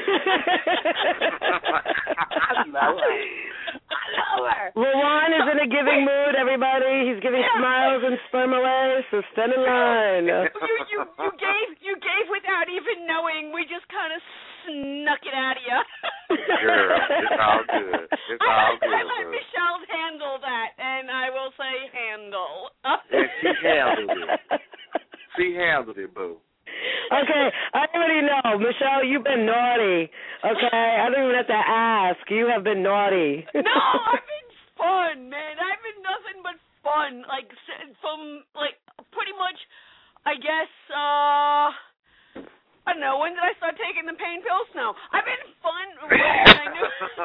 I love her. Luan is in a giving mood, everybody. He's giving smiles and sperm away, so stand in line. You gave without even knowing. We just kind of snuck it out of you. Girl, it's all good. It's all good. I let Michelle handle that, and I will say handle. And she handled it. She handled it, boo. Okay, I already know. Michelle, you've been naughty. Okay, I don't even have to ask. You have been naughty. No, I've been fun, man. I've been nothing but fun. Like, from, like, pretty much, I guess, I don't know, when did I start taking the pain pills? No. I've been fun when I knew.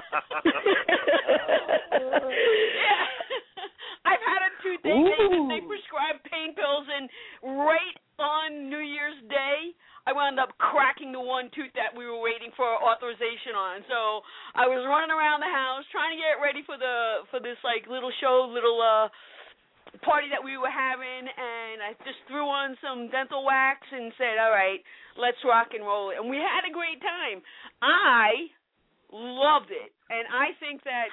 Yeah. I've had a toothache. They prescribed pain pills, and right on New Year's Day, I wound up cracking the one tooth that we were waiting for authorization on. So I was running around the house trying to get ready for this like little show, party that we were having, and I just threw on some dental wax and said, all right, let's rock and roll it. And we had a great time. I loved it, and I think that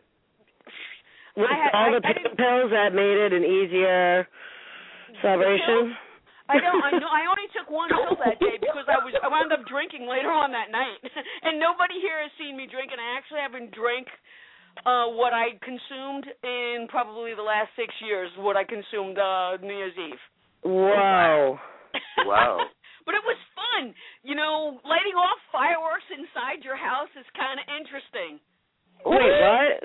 all the pain pills that made it an easier celebration. I know. I only took one pill that day because I wound up drinking later on that night, and nobody here has seen me drink, and I actually haven't drank what I consumed in probably the last 6 years. What I consumed New Year's Eve. Wow. Wow. But it was fun. You know, lighting off fireworks inside your house is kind of interesting. Wait, what?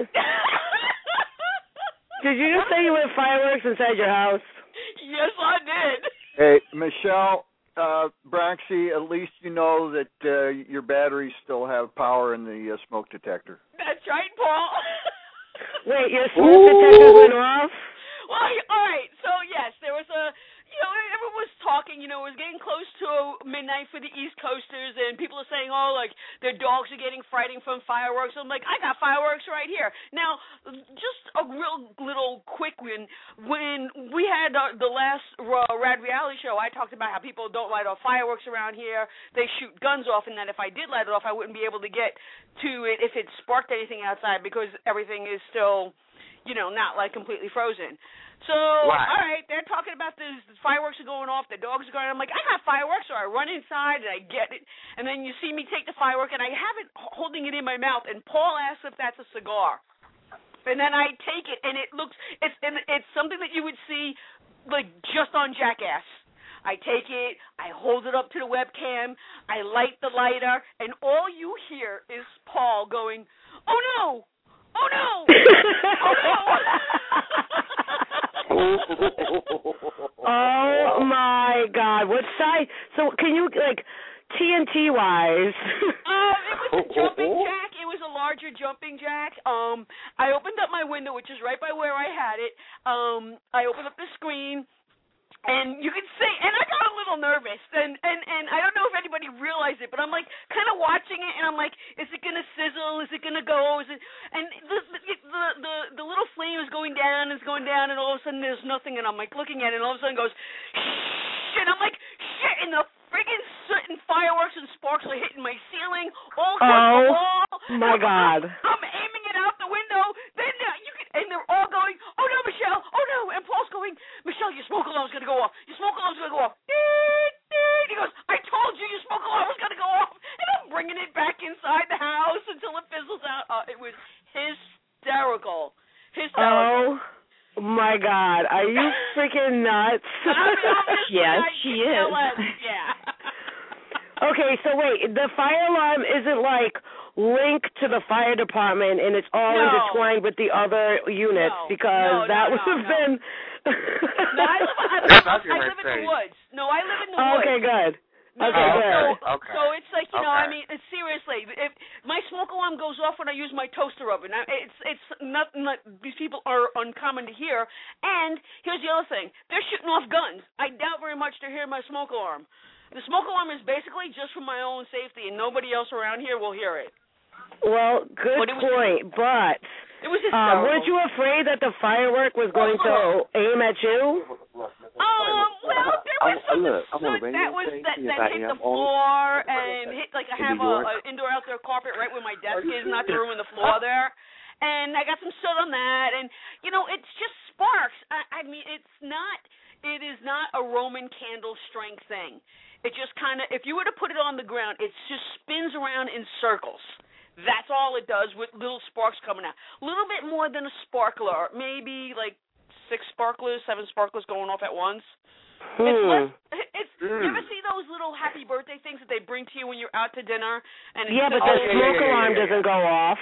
Did you just say you lit fireworks inside your house? Yes, I did. Hey, Michelle, Branksy, at least you know that your batteries still have power in the smoke detector. That's right, Paul. Wait, your smoke detector went off? Well, all right. So, yes, there was everyone was talking, it was getting close to midnight for the East Coasters, and people are saying, oh, like, their dogs are getting frightened from fireworks. I'm like, I got fireworks right here. Now, just a real little quick one. When we had the last Rad Reality show, I talked about how people don't light off fireworks around here. They shoot guns off, and that if I did light it off, I wouldn't be able to get to it if it sparked anything outside because everything is still, not, like, completely frozen. So, all right, they're talking about the fireworks are going off, the dogs are going. I'm like, I got fireworks, so I run inside and I get it. And then you see me take the firework, and I have it holding it in my mouth. And Paul asks if that's a cigar. And then I take it, and it's something that you would see, like, just on Jackass. I take it, I hold it up to the webcam, I light the lighter, and all you hear is Paul going, oh, no. Oh, no! Oh, no! Oh, my God. What size? So can you, like, TNT-wise? It was a jumping jack. It was a larger jumping jack. I opened up my window, which is right by where I had it. I opened up the screen. And you can see, and I got a little nervous, and I don't know if anybody realized it, but I'm like kind of watching it, and I'm like, is it gonna sizzle? Is it gonna go? And the little flame is going down, and all of a sudden there's nothing, and I'm like looking at it, and all of a sudden it goes, shit, I'm like, shit, and the friggin' soot and fireworks and sparks are hitting my ceiling, all across the wall. Oh my God! I'm aiming it out the window. Then and they're all going, oh no, Michelle, oh no, and Paul's going, Michelle, your smoke alarm's gonna go off. Your smoke alarm's gonna go off. He goes, I told you your smoke alarm was gonna go off, and I'm bringing it back inside the house until it fizzles out. It was hysterical. Oh my God, are you freaking nuts? Yes, she is. Yeah. Okay, so wait, the fire alarm isn't like linked to the fire department and it's all intertwined with the other units because that would have been. No, I live in the woods. No, I live in the woods. Okay, good. Okay, good. So it's like, you know, I mean, it's seriously, if my smoke alarm goes off when I use my toaster oven. Now, it's nothing that these people are uncommon to hear. And here's the other thing. They're shooting off guns. I doubt very much they're hearing my smoke alarm. The smoke alarm is basically just for my own safety, and nobody else around here will hear it. Well, good point, but it was just weren't you afraid that the firework was going to aim at you? Well, there was some that hit the floor and hit, like, I have an indoor-outdoor carpet right where my desk is, not to ruin the floor there. And I got some soot on that, and, you know, it's just sparks. I mean, it is not a Roman candle strength thing. It just kind of, if you were to put it on the ground, it just spins around in circles. That's all it does with little sparks coming out. A little bit more than a sparkler, maybe like 7 sparklers going off at once. You ever see those little happy birthday things that they bring to you when you're out to dinner? And but the smoke alarm doesn't go off.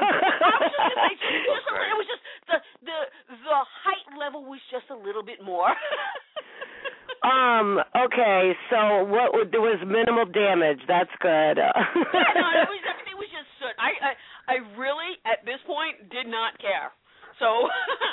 It was just the height level was just a little bit more. Okay, so there was minimal damage. That's good. Everything was just soot. I really, at this point, did not care. So.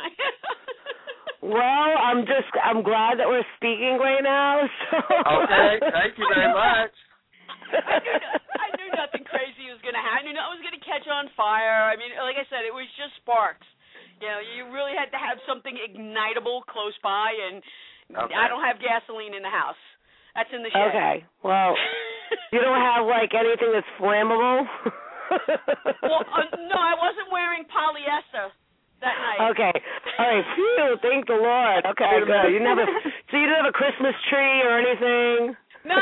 Well, I'm glad that we're speaking right now. So. Okay, thank you very much. I knew nothing crazy was going to happen. I knew I was going to catch on fire. I mean, like I said, it was just sparks. You know, you really had to have something ignitable close by, and I don't have gasoline in the house. That's in the shed. Okay, well, you don't have, like, anything that's flammable? Well, no, I wasn't wearing polyester that night. Okay. All right. Phew, thank the Lord. Okay, good. So you didn't have a Christmas tree or anything? No.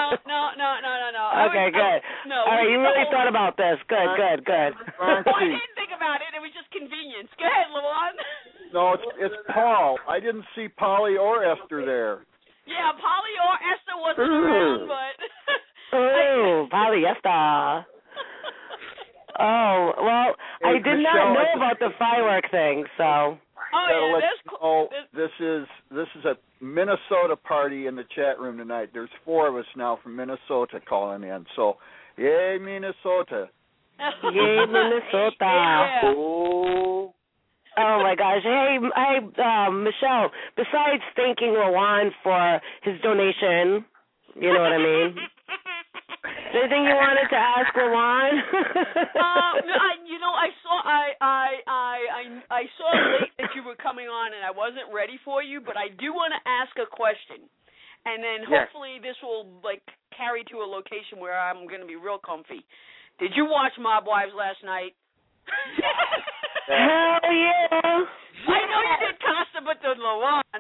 Okay, good. No. All right, you really thought about this. Good. Well, I didn't think about it. It was just convenience. Go ahead, LeJuan. No, it's Paul. I didn't see Polly or Esther there. Yeah, Polly or Esther wasn't around, but... polyester. Oh, well, I did not know about the firework thing, so... This is a Minnesota party in the chat room tonight. There's 4 of us now from Minnesota calling in. So, yay, Minnesota. Yay, Minnesota. Yeah. Oh, my gosh. Hey, Michelle, besides thanking LeJuan for his donation, you know what I mean? Anything you wanted to ask LeJuan? I saw late that you were coming on, and I wasn't ready for you, but I do want to ask a question, and then hopefully this will carry to a location where I'm going to be real comfy. Did you watch Mob Wives last night? Hell yeah! I know you did, Costa, but the LeJuan.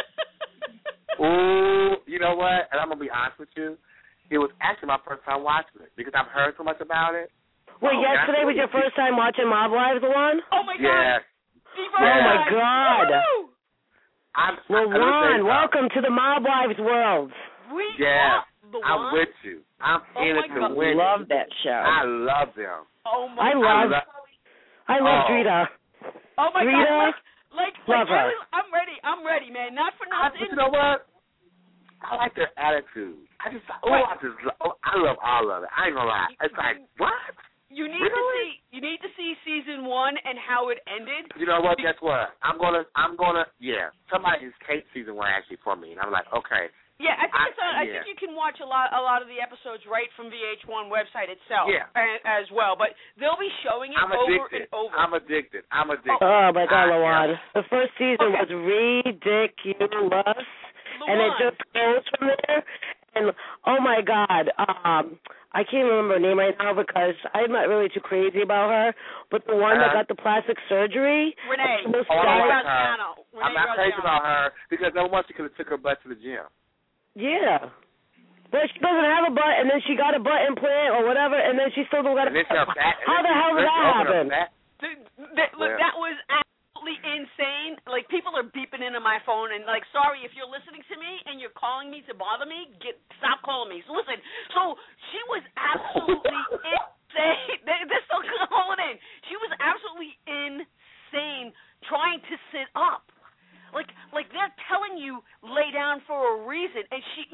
Ooh, you know what? And I'm gonna be honest with you. It was actually my first time watching it because I've heard so much about it. Wait, yesterday was your first time watching Mob Wives, LeJuan? Oh, my God. Yes. Oh, my God. LeJuan, welcome to the Mob Wives world. I'm with you. I'm in it to win. I love that show. I love them. Oh, my God. I love Drita. Oh, my God. Love her. I'm ready, man. Not for nothing. But you know what? I like their attitude. I love all of it. I ain't gonna lie. It's like, what? You need to see season 1 and how it ended. You know what? Guess what? I'm gonna. Somebody just taped season 1 actually for me, and I'm like, okay. Yeah, I think you can watch a lot of the episodes right from VH1 website itself. As well, but they'll be showing it over and over. I'm addicted. Oh my God, LeJuan. The first season was ridiculous. And it just goes from there. And, oh, my God, I can't remember her name right now because I'm not really too crazy about her, but the one that got the plastic surgery. Renee. I'm not crazy about her because no one she could have took her butt to the gym. Yeah. But she doesn't have a butt, and then she got a butt implant or whatever, and then she still don't got a butt. How the hell did that happen? Look, that was absolutely insane. Like, people are beeping into my phone and, sorry, if you're listening to me and you're calling me to bother me, stop calling me. So listen, she was absolutely insane. They're still calling in. She was absolutely insane trying to sit up. Like they're telling you lay down for a reason, and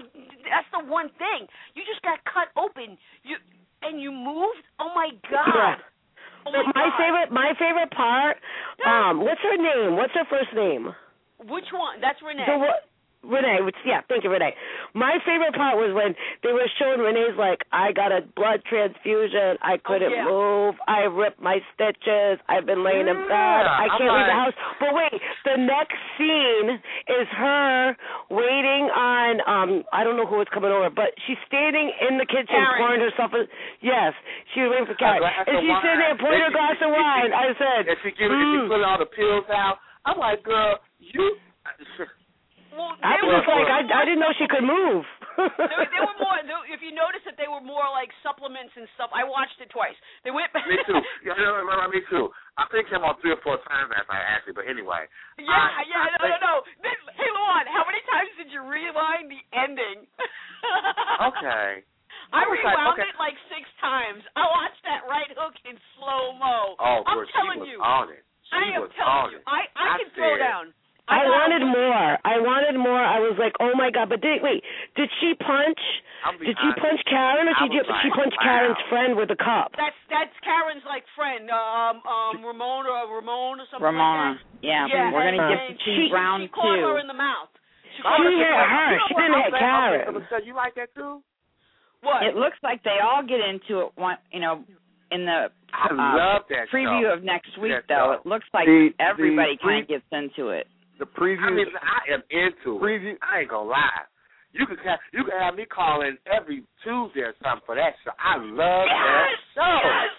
that's the one thing. You just got cut open. You moved. Oh my God. Yeah. Oh my God. My favorite part. What's her name? What's her first name? Which one? That's Renee. Renee, thank you, Renee. My favorite part was when they were showing Renee's like, I got a blood transfusion, I couldn't move, I ripped my stitches, I've been laying in bed, I can't leave the house. But wait, the next scene is her waiting on, I don't know who was coming over, but she's standing in the kitchen pouring herself yes, she was waiting for Karen. And she's sitting there pouring a glass of wine. I said, and she pulling all the pills out. I'm like, girl, you... Well, I was like, I didn't know she could move. They were more. If you notice that they were more like supplements and stuff. I watched it twice. They went. Me too. Me too. I think I'm on 3 or 4 times after I asked it, but anyway. No. Hey, Luan, how many times did you rewind the ending? Okay. I rewound it like 6 times. I watched that right hook in slow mo. Oh, I'm telling you. On it. I am telling you. I can throw down. I wanted more. I was like, oh my God! But did she punch? Did she punch Karen, or did she punch Karen's friend with a cup? That's Karen's like friend, Ramona or something Ramona. like that. Yeah. We're gonna get to round 2. She caught her in the mouth. She hit her. She didn't hit Karen. So you like that too? What? It looks like they all get into it. In the I love that preview of next week, though. It looks like everybody kind of gets into it. The preview. I mean, I am into it. I ain't gonna lie. You can have me calling every Tuesday or something for that show. I love that show. Yes.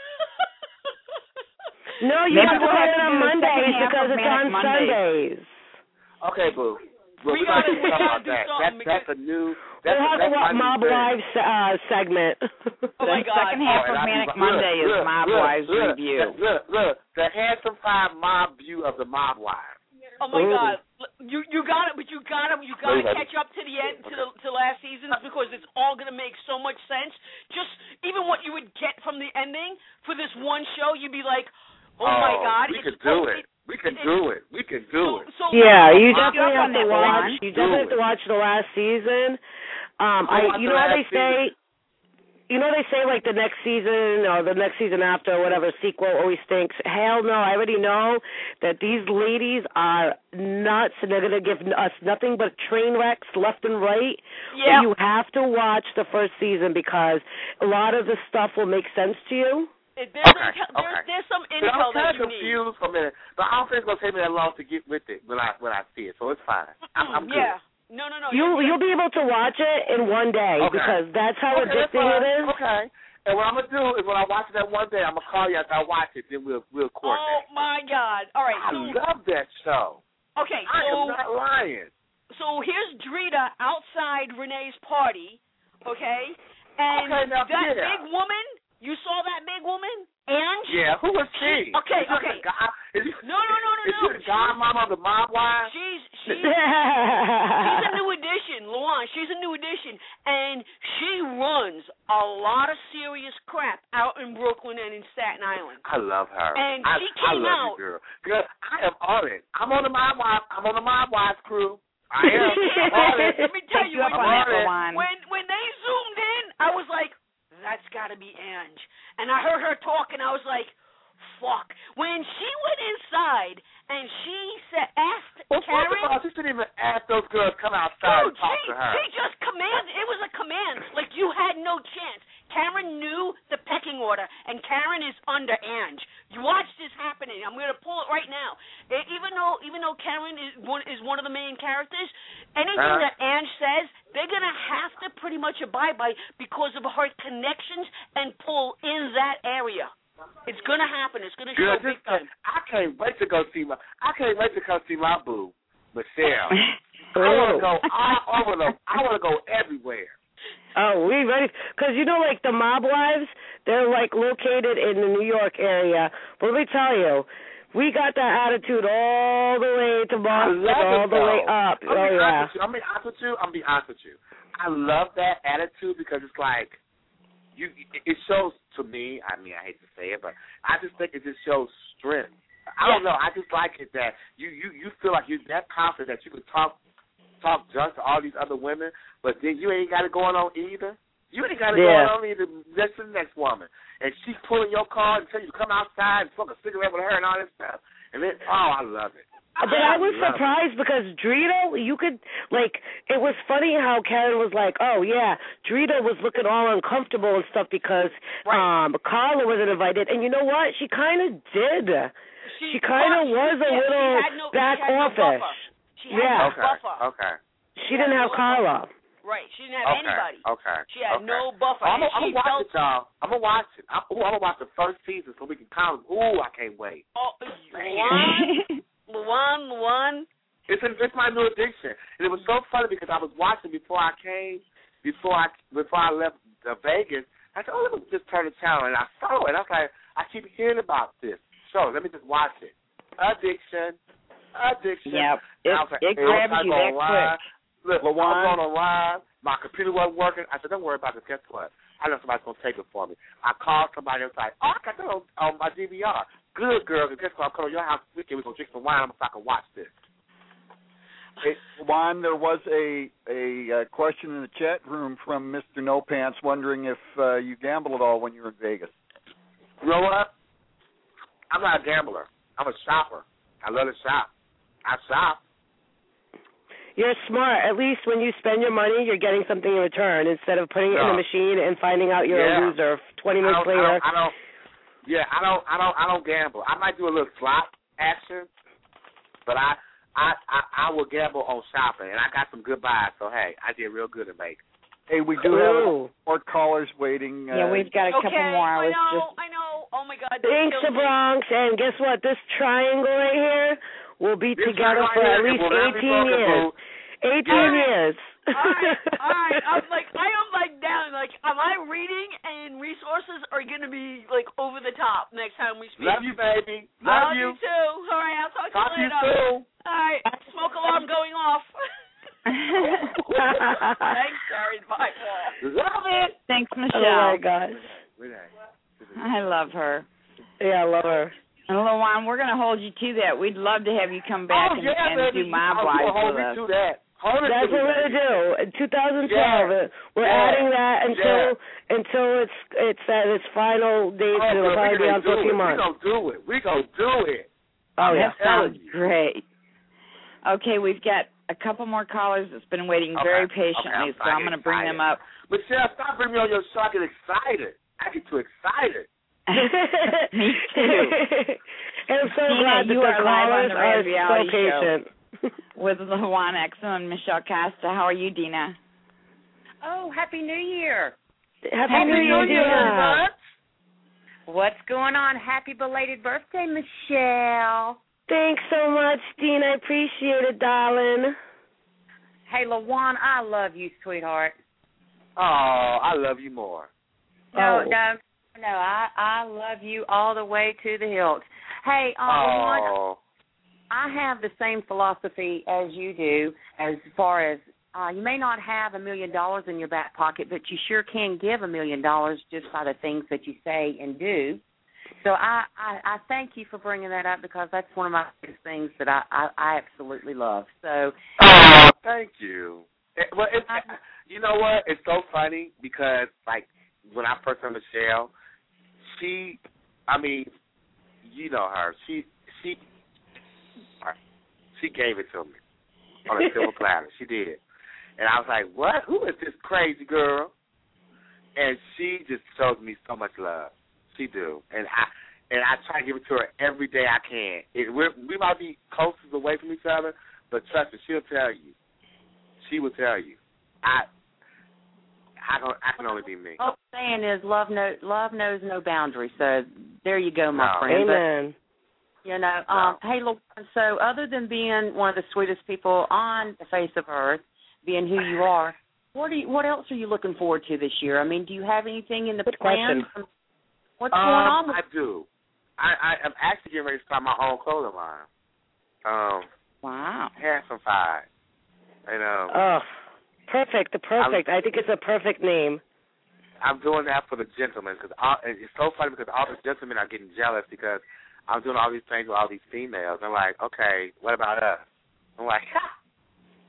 No, you have to call it on Mondays because it's on Sundays. Okay, boo. We gotta do that. something. That's a new. We'll have a Mob Wives segment. Oh my God. Second half of Manic Monday is Mob Wives review. Look, the Handsome 5 mob view of the Mob Wives. Oh my God! You got it, but you gotta catch up to the end to last season's because it's all gonna make so much sense. Just even what you would get from the ending for this one show, you'd be like, oh my God! We can do it. We can do it. Yeah, you definitely have to watch. You definitely have to watch the last season. You know they say like the next season or the next season after or whatever sequel always stinks. Hell no, I already know that these ladies are nuts and they're going to give us nothing but train wrecks left and right. Yeah. But you have to watch the first season because a lot of the stuff will make sense to you. There's some intel that you need. I'm confused for a minute, but I don't think it's going to take me that long to get with it when I see it, so it's fine. I'm good. Yeah. No. You'll be able to watch it in one day because that's how addicting it is. Okay. And what I'm gonna do is when I watch it that one day, I'm gonna call you after I watch it. Then we'll coordinate. Oh my God! All right. I love that show. Okay. I am not lying. So here's Drita outside Renee's party. Okay. And big woman. You saw that big woman? Ange? Yeah, who was she? Okay. No. Is she the godmama of the Mob Wives? She's a new addition, Luan. She's a new addition, and she runs a lot of serious crap out in Brooklyn and in Staten Island. I love her. And she came out. You, girl. Girl, I am on it. I'm on the Mob Wives crew. I am. Let me tell you, when they zoomed in, I was like, that's got to be Ange. And I heard her talk, and I was like, fuck. When she went inside and she asked Karen. First of all, she didn't even ask those girls to come outside and talk to her. She just commanded. It was a command. Like, you had no chance. Karen knew the pecking order, and Karen is under Ange. You watch this happening. I'm going to pull it right now. Even though Karen is one of the main characters, anything that Ange says, they're going to have to pretty much abide by because of her connections and pull in that area. It's going to happen. It's going to show big time. I can't wait to come see my boo, Michelle. I want to go everywhere. Oh, we ready? Because, like, the Mob Wives, they're, like, located in the New York area. But let me tell you, we got that attitude all the way to Boston, all the way up. I'm being honest with you. I love that attitude because it's like, it shows to me, I hate to say it, but I just think it just shows strength. I don't know. I just like it that you feel like you're that confident that you can talk talk junk to all these other women, but then you ain't got it going on either. You ain't got it going on either next to the next woman. And she's pulling your card and telling you to come outside and smoke a cigarette with her and all that stuff. And then, I love it. But I was surprised because Drita, you could, like, it was funny how Karen was like, oh, yeah, Drita was looking all uncomfortable and stuff because Carla wasn't invited. And you know what? She kind of did. She kind of was a little back office. She had no buffer. Okay. She didn't have Carla. Right. She didn't have anybody. Okay. She had no buffer. I'm going to watch it, y'all. I'm going to watch it. I'm going to watch the first season so we can count. Ooh, I can't wait. Oh, Luan. It's my new addiction. And it was so funny because I was watching before I left Vegas. I said, let me just turn the channel. And I saw it. I was like, I keep hearing about this show. Let me just watch it. Addiction. Yep. It grabs you that quick. Look, I was on a ride. My computer wasn't working. I said, don't worry about it. Guess what? I know somebody's going to take it for me. I called somebody and was like, I got that on my DVR. Good, girl. And guess what? I'm coming to your house this weekend. We're going to drink some wine so I can watch this. Hey, Juan, there was a question in the chat room from Mr. No Pants wondering if you gamble at all when you were in Vegas. You know what? I'm not a gambler. I'm a shopper. I love to shop. I shop. You're smart. At least when you spend your money, you're getting something in return instead of putting it in a machine and finding out you're a loser 20 minutes later. I don't gamble. I might do a little slot action, but I will gamble on shopping, and I got some good buys. So hey, I did real good in Vegas. Hey, we do have more callers waiting. Yeah, we've got a couple more. I know. Oh my God. Thanks, the Bronx, and guess what? This triangle right here will be together for at least 18 years. 18 years. All right. I'm like down. Like, am I reading and resources are going to be like over the top next time we speak? Love you, baby. Love you. too. All right, I'll talk to you later. Soon. All right, smoke alarm going off. Thanks, Jerry. Bye, Paul. Love it. Thanks, Michelle. Oh, my gosh. I love her. Yeah, I love her. And Luan, we're going to hold you to that. We'd love to have you come back and do Mob Wives with us. That's what we're going to do. In 2012, we're adding that until it's at its final date. It'll probably be on for a few months. We're going to do it. Oh, yeah. That sounds great. Okay, we've got a couple more callers that's been waiting very patiently, so I'm going to bring them up. Michelle, stop bringing me on your show. I get excited. I get too excited. Me too. And I'm so glad that the callers are so patient. With Luan Exum and Michelle Costa. How are you, Dina? Oh, Happy New Year. Happy New Year, Dina. What's going on? Happy belated birthday, Michelle. Thanks so much, Dina. I appreciate it, darling. Hey, Luan, I love you, sweetheart. Oh, I love you more. No, I love you all the way to the hilt. Hey, Luan, I have the same philosophy as you do as far as you may not have $1 million in your back pocket, but you sure can give $1 million just by the things that you say and do. So I thank you for bringing that up because that's one of my biggest things that I absolutely love. So thank you. Well, you know what? It's so funny because, like, when I first met Michelle, you know her. She gave it to me on a silver platter. She did. And I was like, what? Who is this crazy girl? And she just shows me so much love. She do. And I try to give it to her every day I can. We might be close away from each other, but trust me, she'll tell you. She will tell you. I can only be me. All I'm saying is love knows no boundaries. So there you go, my friend. Amen. But, hey, look, so other than being one of the sweetest people on the face of earth, being who you are, what else are you looking forward to this year? I mean, do you have anything in the plan? What's going on? I do. I'm actually getting ready to start my own clothing line. Wow. Handsome Five. Perfect. I think it's a perfect name. I'm doing that for the gentlemen because it's so funny because all the gentlemen are getting jealous because I'm doing all these things with all these females. I'm like, okay, what about us? I'm like,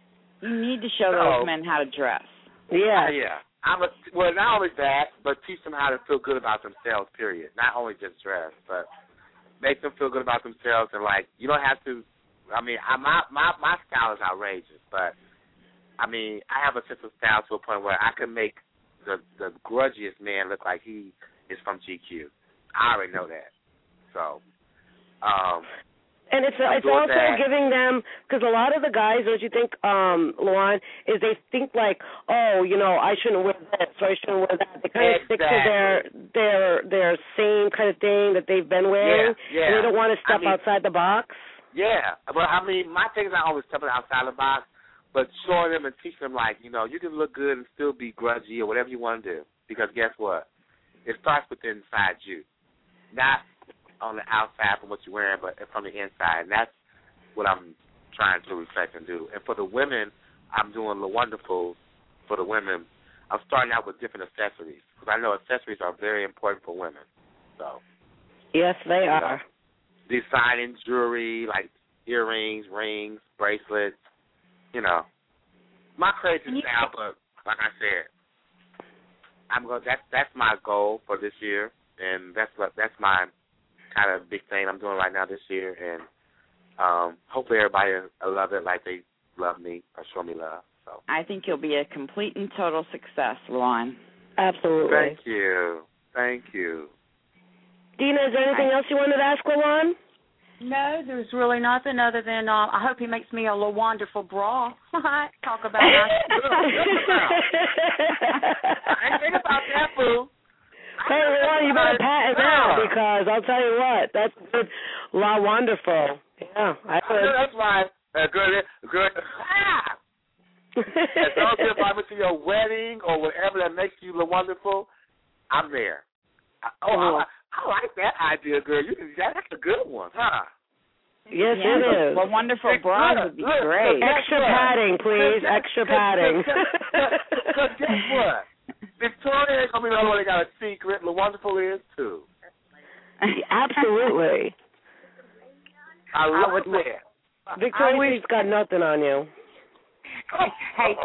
You need to show those men how to dress. Yeah. Yeah. Well, not only that, but teach them how to feel good about themselves, period. Not only just dress, but make them feel good about themselves. And, like, you don't have to, I mean, my style is outrageous, but, I mean, I have a sense of style to a point where I can make the grudgiest man look like he is from GQ. I already know that. So, and it's also giving them, because a lot of the guys, don't you think, Luan, is they think like, oh, you know, I shouldn't wear this or I shouldn't wear that. They kind of stick to their same kind of thing that they've been wearing, and they don't want to step outside the box. Yeah, but I mean, my thing is not always stepping outside the box, but showing them and teaching them, like, you know, you can look good and still be grudgy or whatever you want to do, because guess what? It starts with inside you, not on the outside from what you're wearing, but from the inside. And that's what I'm trying to reflect and do. And for the women, I'm doing the wonderful for the women. I'm starting out with different accessories, because I know accessories are very important for women. So yes, they are. Designing jewelry, like earrings, rings, bracelets, you know. My crazy style, but like I said, that's my goal for this year, and that's my kind of big thing I'm doing right now this year, and hopefully everybody will love it like they love me or show me love. So I think you'll be a complete and total success, Luan. Absolutely. Thank you. Dina, is there anything else you wanted to ask Luan? No, there's really nothing other than I hope he makes me a wonderful bra. Talk about that. I ain't think about that, boo. Hey, Luan, you better patent that, because I'll tell you what, that's good. La wonderful. Yeah, I would. That's right. Good. As long as you invite me to your wedding or whatever that makes you look wonderful, I'm there. I like that idea, girl. That's a good one, huh? Yes, it is. Well, wonderful bras would be great. Extra padding, please. Extra padding. Because guess what? Victoria ain't going to be the only one that got a secret. The wonderful is, too. Absolutely. I love that. Victoria's got nothing on you. Hey,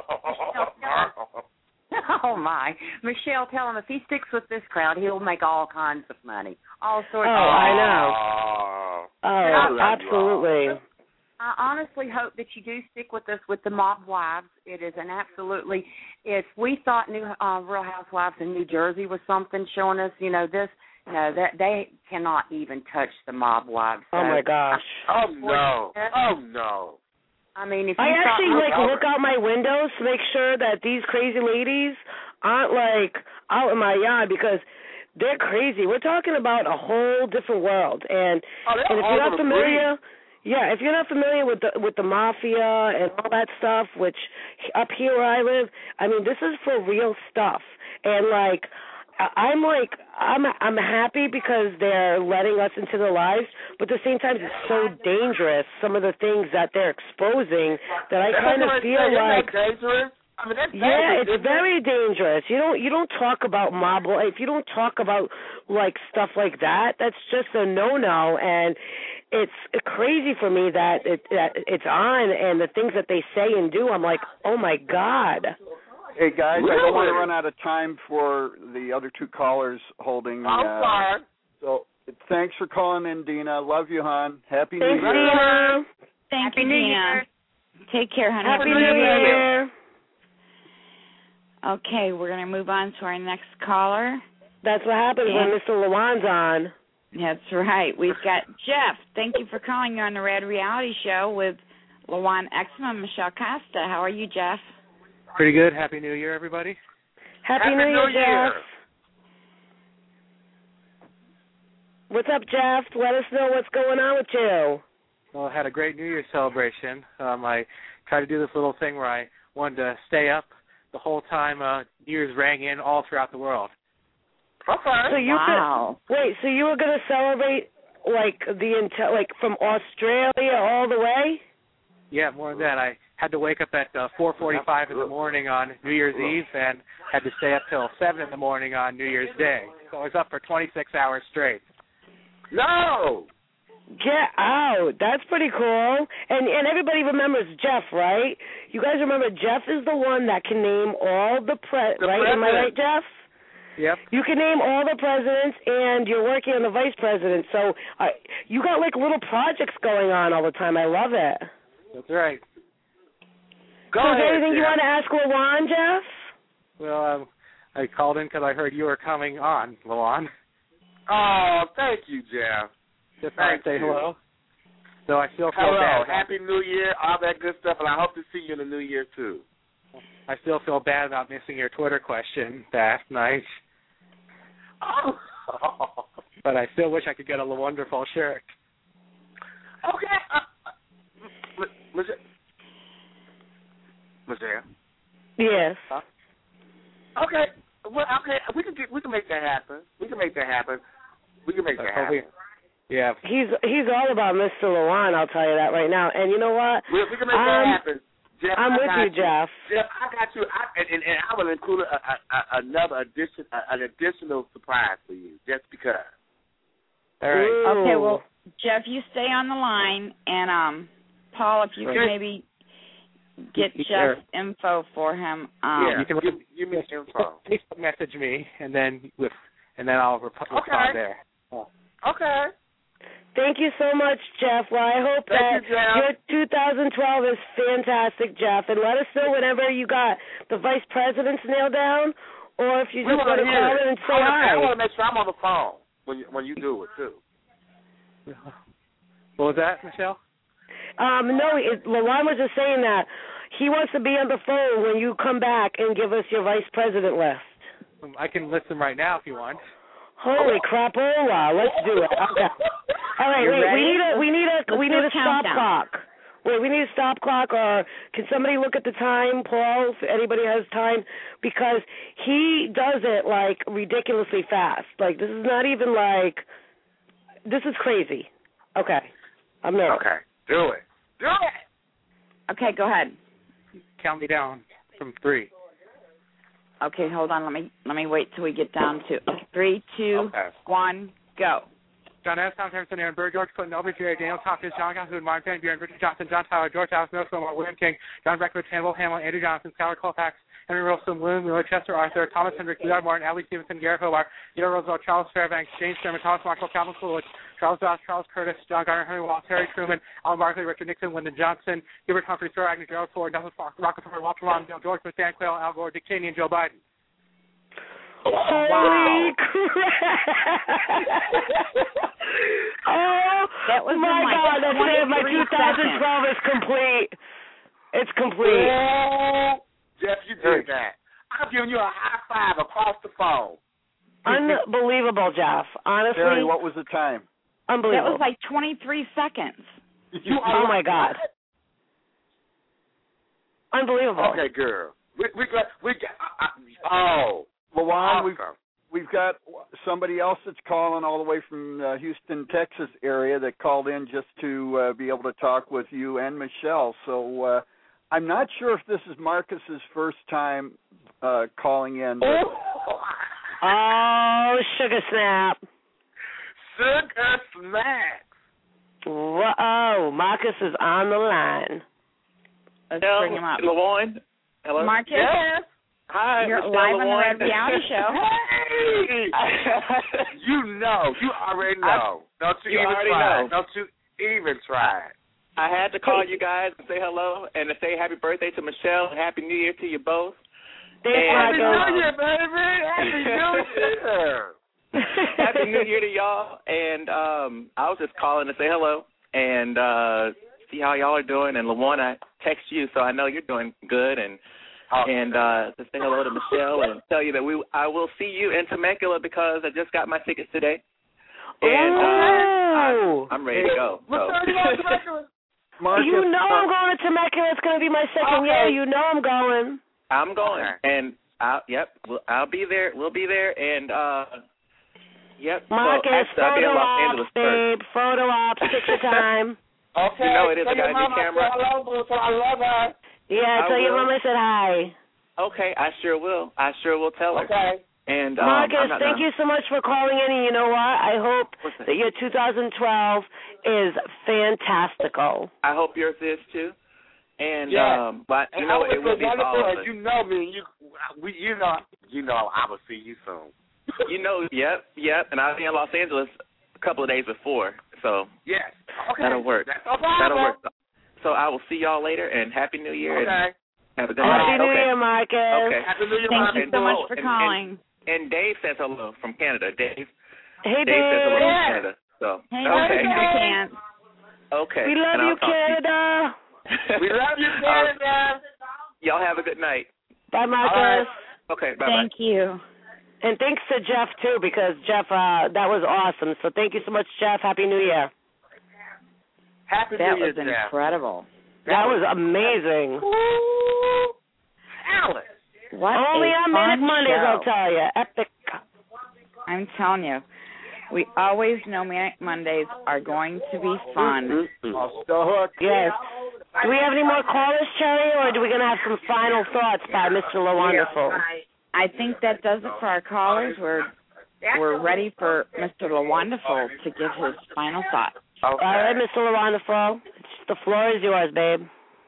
oh, my. Michelle, tell him if he sticks with this crowd, he'll make all kinds of money. All sorts of money. I know. Oh, absolutely. I honestly hope that you do stick with us with the Mob Wives. It is an absolutely, if we thought Real Housewives in New Jersey was something showing us, that they cannot even touch the Mob Wives. So, oh, my gosh. Oh, no. I mean, if you I actually look out my windows to make sure that these crazy ladies aren't out in my yard, because they're crazy. We're talking about a whole different world, and if you're not familiar, if you're not familiar with the mafia and all that stuff, which up here where I live, I mean, this is for real stuff, and I'm happy because they're letting us into their lives, but at the same time, it's so dangerous, some of the things that they're exposing, that I kind of feel like... dangerous? I mean, that's dangerous. It's very dangerous. You don't talk about mob life. You don't talk about, stuff like that. That's just a no-no, and it's crazy for me that it's on, and the things that they say and do, I'm like, oh, my God. Hey, guys, I don't want to run out of time for the other two callers holding. I'm so thanks for calling in, Dina. Love you, hon. Happy New Year. Dina. Thank you, Dina. Take care, honey. Happy New Year. Okay, we're going to move on to our next caller. That's what happens when Mr. Luan's on. That's right. We've got Jeff. Thank you for calling. You're on the Rad Reality Show with Luan Exum and Michelle Costa. How are you, Jeff? Pretty good. Happy New Year, everybody. Happy New Year, Jeff. What's up, Jeff? Let us know what's going on with you. Well, I had a great New Year's celebration. I tried to do this little thing where I wanted to stay up the whole time New Year's rang in all throughout the world. Okay. So you so you were going to celebrate from Australia all the way? Yeah, more than that. I had to wake up at 4:45 in the morning on New Year's Eve and had to stay up till 7 in the morning on New Year's Day. So I was up for 26 hours straight. No! Get out. That's pretty cool. And everybody remembers Jeff, right? you guys remember Jeff is the one that can name all the right? Am I right, Jeff? Yep. You can name all the presidents, and you're working on the vice president. So you got like little projects going on all the time. I love it. That's right. So is there anything you want to ask LaJuan, Jeff? Well, I called in because I heard you were coming on, LaJuan. Oh, thank you, Jeff. Just want to say hello. So I still feel hello. bad. Happy New Year, all that good stuff, and I hope to see you in the New Year, too. I still feel bad about missing your Twitter question last night. Oh. But I still wish I could get a wonderful shirt. Okay. Michelle? Yes. Huh? Okay. Well, okay. We can make that happen. We can make that happen. Yeah. He's all about Mr. LaJuan, I'll tell you that right now. And you know what? We can make that happen. Jeff, I'm with you, Jeff. Jeff, I got you. And I will include an additional surprise for you, just because. All right. Ooh. Okay, well, Jeff, you stay on the line, and Paul, if you could maybe get Jeff's info for him. You can give me his info. Facebook message me, and then I'll respond there. Oh. Okay. Thank you so much, Jeff. Well, I hope that your 2012 is fantastic, Jeff. And let us know whenever you got the vice presidents nailed down, or if you just want to call in and say hi. I want to make sure I'm on the phone when you do it, too. What was that, Michelle? No, LaJuan was just saying that he wants to be on the phone when you come back and give us your vice president list. I can list them right now if you want. Holy crapola! Let's do it. Okay. All right, we need a stop clock. Wait, we need a stop clock, or can somebody look at the time, Paul, if anybody has time? Because he does it, like, ridiculously fast. Like, this is not even, like, this is crazy. Okay. I'm there. Okay. Do it. Okay, go ahead. Count me down from 3. Okay, hold on. Let me wait till we get down to 3, 2, 1, go. John S. Tom Henderson, Aaron Burr, George Clinton, Elvis, Jerry Daniels, Hopkins, John Cahoon, Mark Penn, Bjorn, Richard Johnson, John Tyler, George House, Noah Swimmer, William King, John Breckwith, Hannibal Hamlin, Andrew Johnson, Schuyler Colfax, Henry Wilson, William Miller, Chester Arthur, Thomas Hendricks, Leon Martin, Ali Stevenson, Garrett Hobart, Theodore Roosevelt, Charles Fairbanks, James Sherman, Thomas Markle, Calvin Coolidge, Charles Doss, Charles Curtis, John Garner, Henry Wallace, Harry Truman, Alan Barkley, Richard Nixon, Lyndon Johnson, Hubert Humphrey, Sir Agnew, Gerald Ford, Nelson Rockefeller, Walter Mondale, George Bush, Dan Quayle, Al Gore, Dick Cheney, and Joe Biden. Holy crap! That was my God! That's it. My 2012 is complete. It's complete. Yeah. Jeff, you did that. I'm giving you a high five across the phone. Unbelievable, Jeff. Honestly. Terry, what was the time? That was Unbelievable. like 23 seconds. Oh my God. Unbelievable. Okay, girl. We got. LaJuan, we've got somebody else that's calling all the way from the Houston, Texas area that called in just to be able to talk with you and Michelle. So I'm not sure if this is Marcus's first time calling in. Oh, sugar snap. Sugar snacks. Whoa, Marcus is on the line. Let's bring him up. LaJuan. Hello. Marcus. Yes. Hi. You're Mr. live LaJuan. on the Red Reality Show. Hey! You already know. Don't you even try. Don't you even try. I had to call you guys and say hello and to say happy birthday to Michelle and happy New Year to you both. Happy New Year, baby! Happy New Year! Happy New Year to y'all. And I was just calling to say hello and see how y'all are doing. And LaJuan, I text you, so I know you're doing good. And to say hello to Michelle and tell you that I will see you in Temecula because I just got my tickets today. And I'm ready to go. So. Marcus, you know I'm going to Temecula. It's going to be my second year. You know I'm going. I'm going. And I'll be there. We'll be there. And Marcus, so I'll be in Los Angeles babe. Photo ops. Take your time. Okay. You know it is. I got a new camera. I love her. Yeah, tell your mom I said hi. Okay, I sure will. I sure will tell her. Okay. And Marcus, thank you so much for calling in. And you know what? I hope that your 2012 is fantastical. I hope yours is too. And but and it will be wonderful. awesome. And you know me, you know, I will see you soon. Yep. And I'll be in Los Angeles a couple of days before, so yes, okay, that'll work. That's no problem. That'll work. So I will see y'all later, and Happy New Year. Okay. And have a good night. Happy New Year, Marcus. Okay. Happy New Year, Thank Marcus. you so much for calling. And Dave says hello from Canada. Dave. Hey, Dave says hello Dave. from Canada. So Hey, okay. Can't. Okay. We love you, Canada. We love you, Canada. Y'all have a good night. Bye, Marcus. Right. Okay, bye-bye. Thank you. And thanks to Jeff, too, because, Jeff, that was awesome. So thank you so much, Jeff. Happy New Year. Happy That New Year, was incredible. That was amazing. Alice. What Only a on fun Manic Mondays, show. I'll tell you. Epic. I'm telling you, we always know Manic Mondays are going to be fun. Off the hook. Yes. Do we have any more callers, Cherry, or are we going to have some final thoughts by Mr. LaWonderful? I think that does it for our callers. We're ready for Mr. LaWonderful to give his final thoughts. Okay. All right, Mr. LaWonderful. The floor is yours, babe.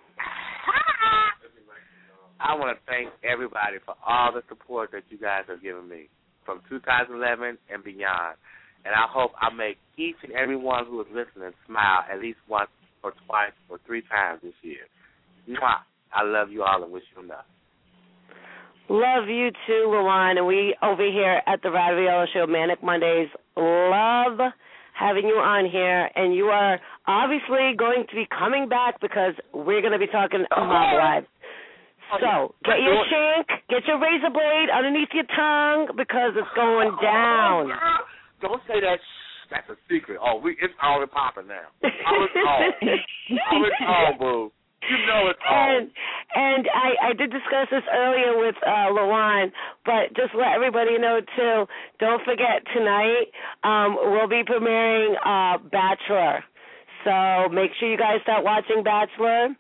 I want to thank everybody for all the support that you guys have given me from 2011 and beyond. And I hope I make each and every one who is listening smile at least once or twice or 3 times this year. Mwah. I love you all and wish you enough. Love you too, LaJuan. And we over here at the Rad Viola Show, Manic Mondays, love having you on here. And you are obviously going to be coming back because we're going to be talking Mob Wives. So get your shank, get your razor blade underneath your tongue because it's going down. Don't say that. That's a secret. It's all popping now. It's all, boo. You know it's all. And I did discuss this earlier with LaJuan, but just let everybody know too. Don't forget tonight we'll be premiering Bachelor, so make sure you guys start watching Bachelor.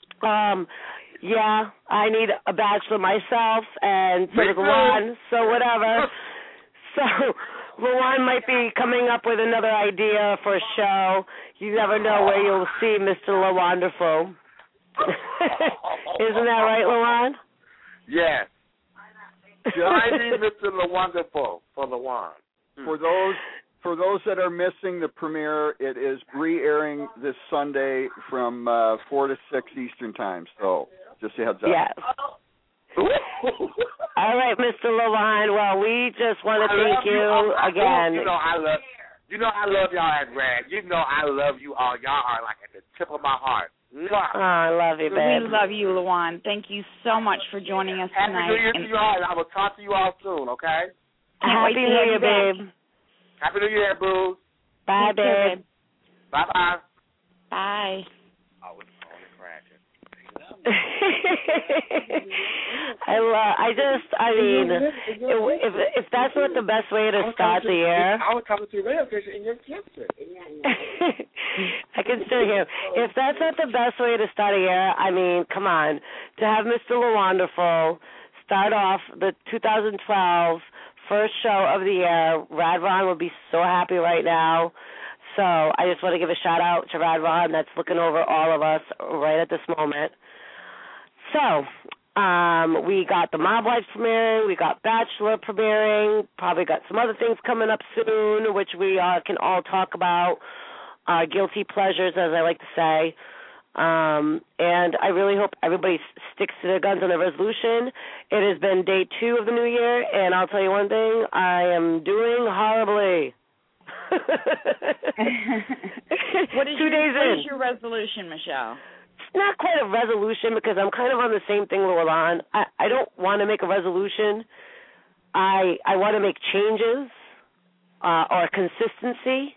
Yeah, I need a bachelor myself, and so does LaJuan, so whatever. So LaJuan might be coming up with another idea for a show. You never know where you'll see Mr. LaWonderful. Isn't that right, LaJuan? Yes. Join me, Mr. LaWonderful, for LaJuan. For those that are missing the premiere, it is re-airing this Sunday from 4 to 6 Eastern Time. So just a heads up. Yes. All right, Mr. LaJuan. Well, we just want to thank you again. You know I love y'all at Rad. You know I love you all. Y'all are like at the tip of my heart. Oh, I love you, babe. We love you, LaJuan. Thank you so much for joining us Happy tonight. New Year to you all, and I will talk to you all soon, okay? Happy New Year, babe. Happy New Year, boo. Bye, babe. Bye-bye. Bye. Oh, it's only crashing. If that's not the best way to start the year. I was talking to your radio station in your kitchen. I can still hear. If that's not the best way to start a year, I mean, come on. To have Mr. LaWonderful start off the 2012 first show of the year, Rad Ron would be so happy right now. So I just want to give a shout out to Rad Ron that's looking over all of us right at this moment. So we got the Mob Wives premiering, we got Bachelor premiering, probably got some other things coming up soon, which we can all talk about. Guilty pleasures, as I like to say. And I really hope everybody sticks to their guns on their resolution. It has been day 2 of the new year, and I'll tell you one thing, I am doing horribly. What is your resolution, Michelle? It's not quite a resolution because I'm kind of on the same thing with LaJuan. I don't want to make a resolution. I want to make changes or consistency.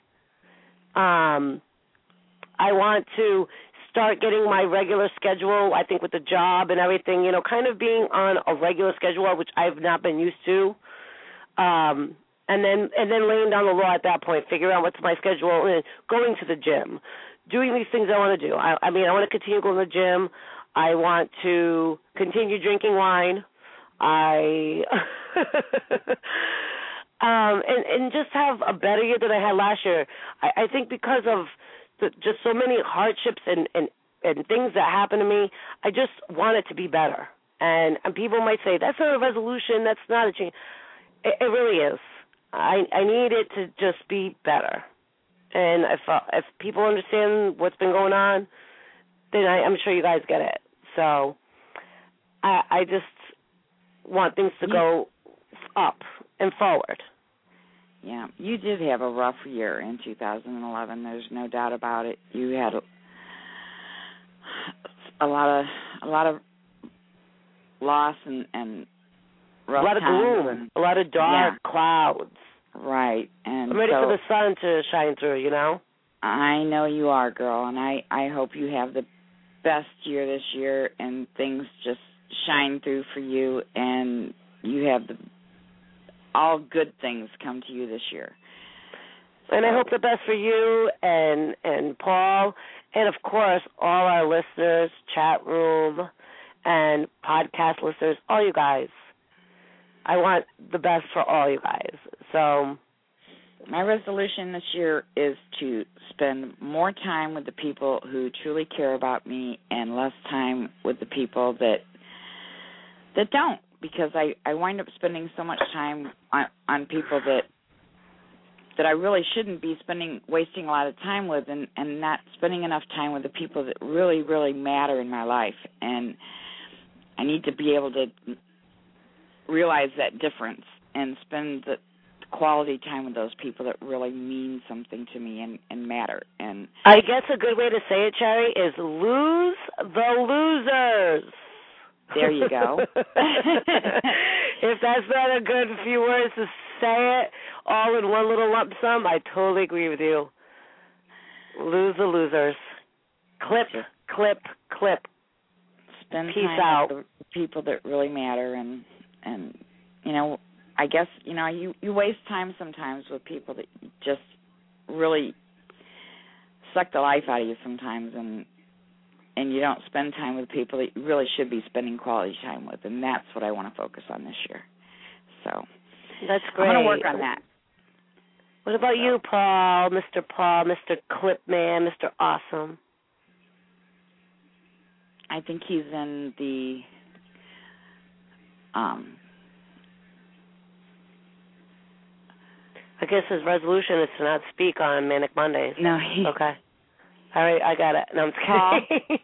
I want to start getting my regular schedule, I think with the job and everything, you know, kind of being on a regular schedule, which I've not been used to. And then laying down the law at that point, figuring out what's my schedule, and going to the gym, doing these things I want to do. I mean, I want to continue going to the gym. I want to continue drinking wine. And just have a better year than I had last year. I think because of just so many hardships and things that happen to me, I just want it to be better. And people might say, that's not a resolution, that's not a change. It really is. I need it to just be better. And if people understand what's been going on, then I'm sure you guys get it. So I just want things to go up and forward. Yeah, you did have a rough year in 2011. There's no doubt about it. You had a lot of loss and rough a lot of gloom, and, a lot of dark clouds. Right, and I'm ready for the sun to shine through. You know. I know you are, girl, and I hope you have the best year this year, and things just shine through for you, and you have all good things come to you this year. And I hope the best for you and Paul, and of course all our listeners, chat room, and podcast listeners, all you guys. I want the best for all you guys. So my resolution this year is to spend more time with the people who truly care about me and less time with the people that don't, because I wind up spending so much time on people that I really shouldn't be wasting a lot of time with, and not spending enough time with the people that really, really matter in my life. And I need to be able to realize that difference and spend the quality time with those people that really mean something to me and matter. And I guess a good way to say it, Cherry, is lose the losers. There you go. If that's not a good few words to say it all in one little lump sum, I totally agree with you. Lose the losers. Clip, clip, clip. Spend Peace time out. with the people that really matter, and you know, I guess, you know, you waste time sometimes with people that just really suck the life out of you sometimes, and you don't spend time with people that you really should be spending quality time with, and that's what I want to focus on this year. So that's great. I'm going to work on that. What about you, Paul, Mr. Clipman, Mr. Awesome? I think he's in the I guess his resolution is to not speak on Manic Mondays. No, okay. All right, I got it. No, I'm kidding.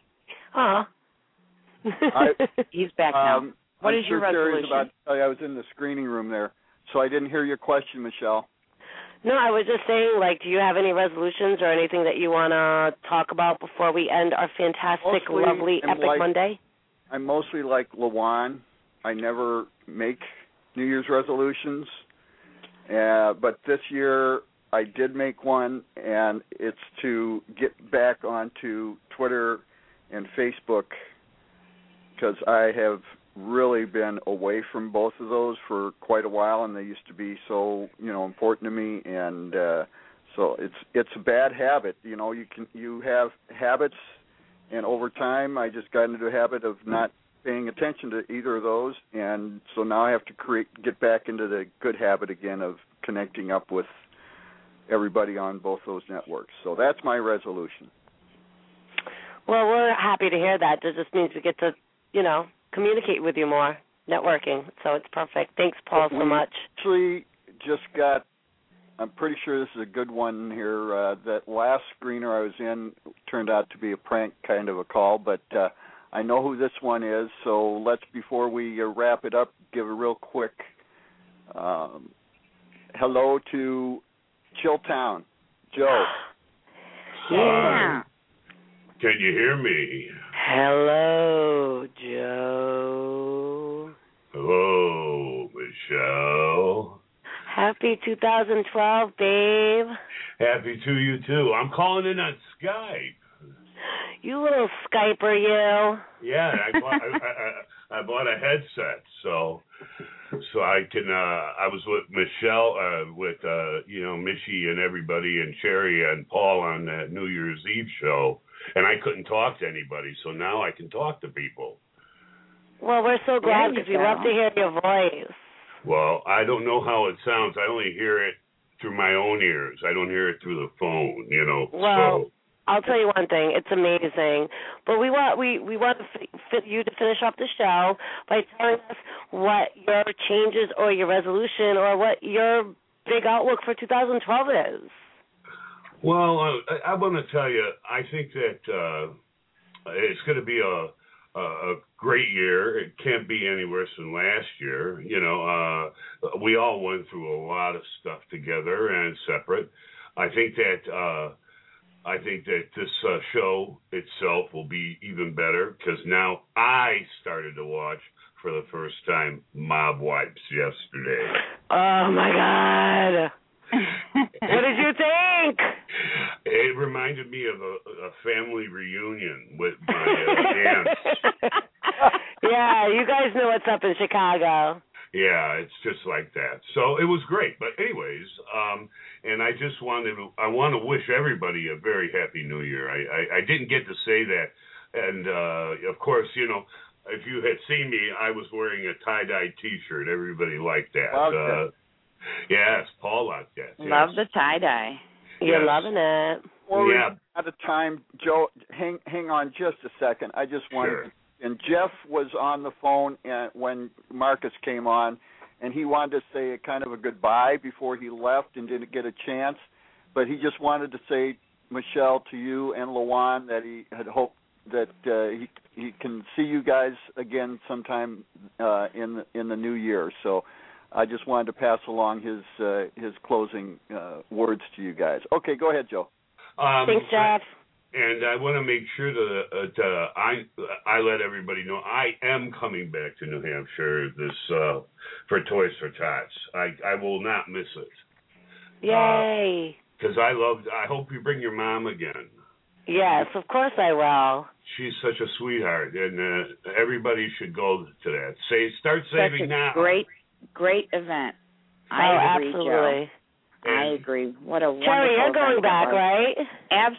He's back now. What is your resolution? About to tell you, I was in the screening room there, so I didn't hear your question, Michelle. No, I was just saying, do you have any resolutions or anything that you want to talk about before we end our fantastic, lovely, epic Monday? I'm mostly like LaJuan. I never make New Year's resolutions, but this year I did make one, and it's to get back onto Twitter and Facebook, because I have really been away from both of those for quite a while, and they used to be so, important to me, and so it's a bad habit. You have habits, and over time I just got into a habit of not paying attention to either of those, and so now I have to get back into the good habit again of connecting up with everybody on both those networks. So that's my resolution. Well, we're happy to hear that. It just means we get to, communicate with you more, networking. So it's perfect. Thanks, Paul, so much. Actually, just got, I'm pretty sure this is a good one here. That last screener I was in turned out to be a prank kind of a call, but I know who this one is. So let's, before we wrap it up, give a real quick hello to Chilltown. Joe. Yeah. Can you hear me? Hello, Joe. Hello, Michelle. Happy 2012, babe. Happy to you, too. I'm calling in on Skype. You little Skyper, you. Yeah, I bought a headset, so I can. I was with Michelle, with Michie and everybody, and Cherry and Paul on that New Year's Eve show, and I couldn't talk to anybody. So now I can talk to people. Well, we're so glad because we love to hear your voice. Well, I don't know how it sounds. I only hear it through my own ears. I don't hear it through the phone. Well, I'll tell you one thing. It's amazing. But we want you to finish up the show by telling us what your changes or your resolution or what your big outlook for 2012 is. Well, I want to tell you, I think that it's going to be a great year. It can't be any worse than last year. You know, we all went through a lot of stuff together and separate. I think that this show itself will be even better because now I started to watch for the first time Mob Wipes yesterday. Oh my God! What did you think? It reminded me of a family reunion with my aunts. Yeah, you guys know what's up in Chicago. Yeah, it's just like that. So it was great. But anyways, and I want to wish everybody a very happy New Year. I didn't get to say that. And, of course, you know, if you had seen me, I was wearing a tie-dye T-shirt. Everybody liked that. Wow. Yes, Paul liked that. Yes. Love the tie-dye. You're loving it. Before we out of time, Joe, hang on just a second. I just wanted Sure. And Jeff was on the phone when Marcus came on, and he wanted to say a kind of a goodbye before he left and didn't get a chance. But he just wanted to say, Michelle, to you and Lawan, that he had hoped that he can see you guys again sometime in the new year. So I just wanted to pass along his closing words to you guys. Okay, go ahead, Joe. Thanks, Jeff. And I want to make sure that I let everybody know I am coming back to New Hampshire for Toys for Tots. I will not miss it. Yay! Because I hope you bring your mom again. Yes, of course I will. She's such a sweetheart, and everybody should go to that. Start saving Such a now. Great event. I agree, absolutely. Joe. I agree. What a wonderful Cherry, you're going event back, that was. right?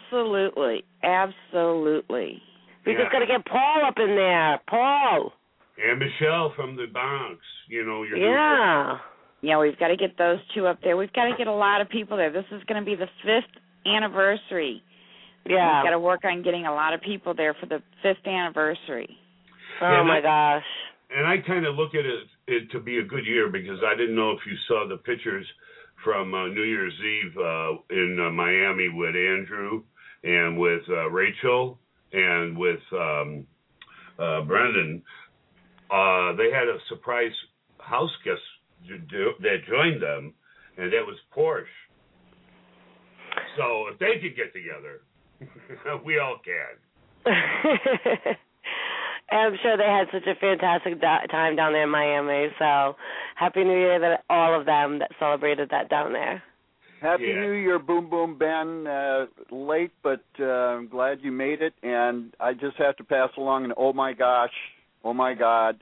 Absolutely. We just got to get Paul up in there. Paul. And Michelle from the Bronx. You know, Yeah, we've got to get those two up there. We've got to get a lot of people there. This is going to be the 5th anniversary. Yeah. We've got to work on getting a lot of people there for the 5th anniversary. Oh, my gosh. And I kind of look at it to be a good year because I didn't know if you saw the pictures from New Year's Eve in Miami with Andrew and with Rachel and with Brendan. They had a surprise house guest that joined them, and that was Porsche. So if they could get together, we all can. I'm sure they had such a fantastic time down there in Miami. So Happy New Year to all of them that celebrated that down there. Happy New Year, Boom Boom Ben. Late, but I'm glad you made it. And I just have to pass along an oh my God.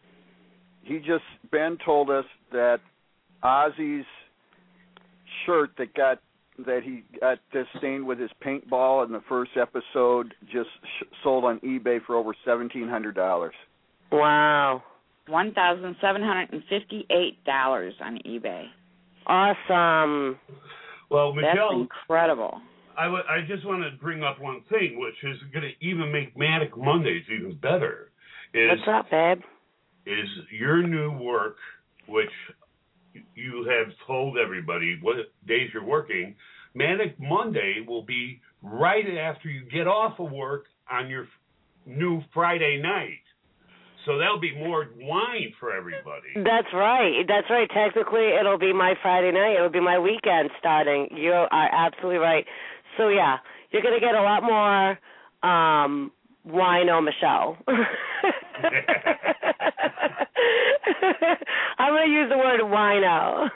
Ben told us that Ozzy's shirt that he got this stained with his paintball in the first episode just sold on eBay for over $1,700. Wow. $1,758 on eBay. Awesome. Well, Michelle, that's incredible. I just want to bring up one thing, which is going to even make Manic Mondays even better. What's up, babe? Is your new work, which you have told everybody what days you're working. Manic Monday will be right after you get off of work on your new Friday night. So that'll be more wine for everybody. That's right. Technically, it'll be my Friday night. It'll be my weekend starting. You are absolutely right. So, yeah, you're going to get a lot more wino Michelle. I'm going to use the word wino.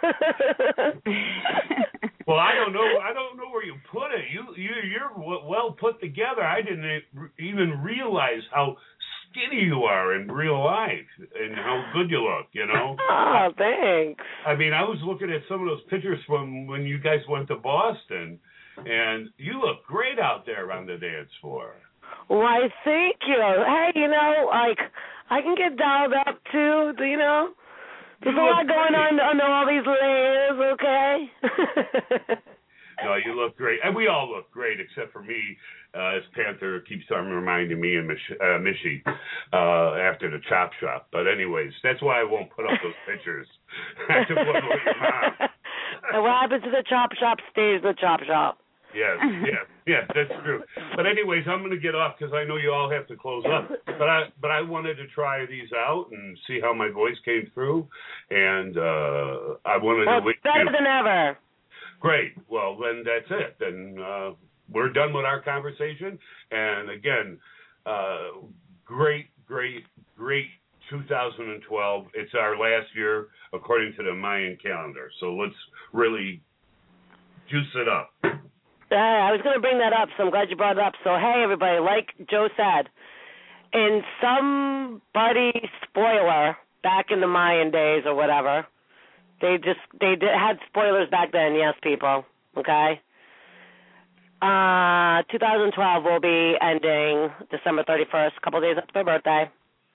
Well, I don't know where you put it. You're well put together. I didn't even realize how skinny you are in real life and how good you look, you know. Oh, thanks. I mean, I was looking at some of those pictures from when you guys went to Boston, and you look great out there on the dance floor. Why, thank you. Hey, like, I can get dialed up, too, There's a lot going on under all these layers, okay? No, you look great. And we all look great except for me, as Panther keeps on reminding me and Mishy after the Chop Shop. But anyways, that's why I won't put up those pictures. I took one with your mom. And what happens to the Chop Shop stays the Chop Shop. Yes, that's true. But anyways, I'm going to get off because I know you all have to close up. But I wanted to try these out and see how my voice came through, and I wanted to. Well, better than ever. Great. Well, then that's it. Then we're done with our conversation. And again, great 2012. It's our last year according to the Mayan calendar. So let's really juice it up. I was going to bring that up, so I'm glad you brought it up. So, hey, everybody, like Joe said, in somebody's spoiler back in the Mayan days or whatever, they had spoilers back then, yes, people, okay? 2012 will be ending December 31st, a couple of days after my birthday.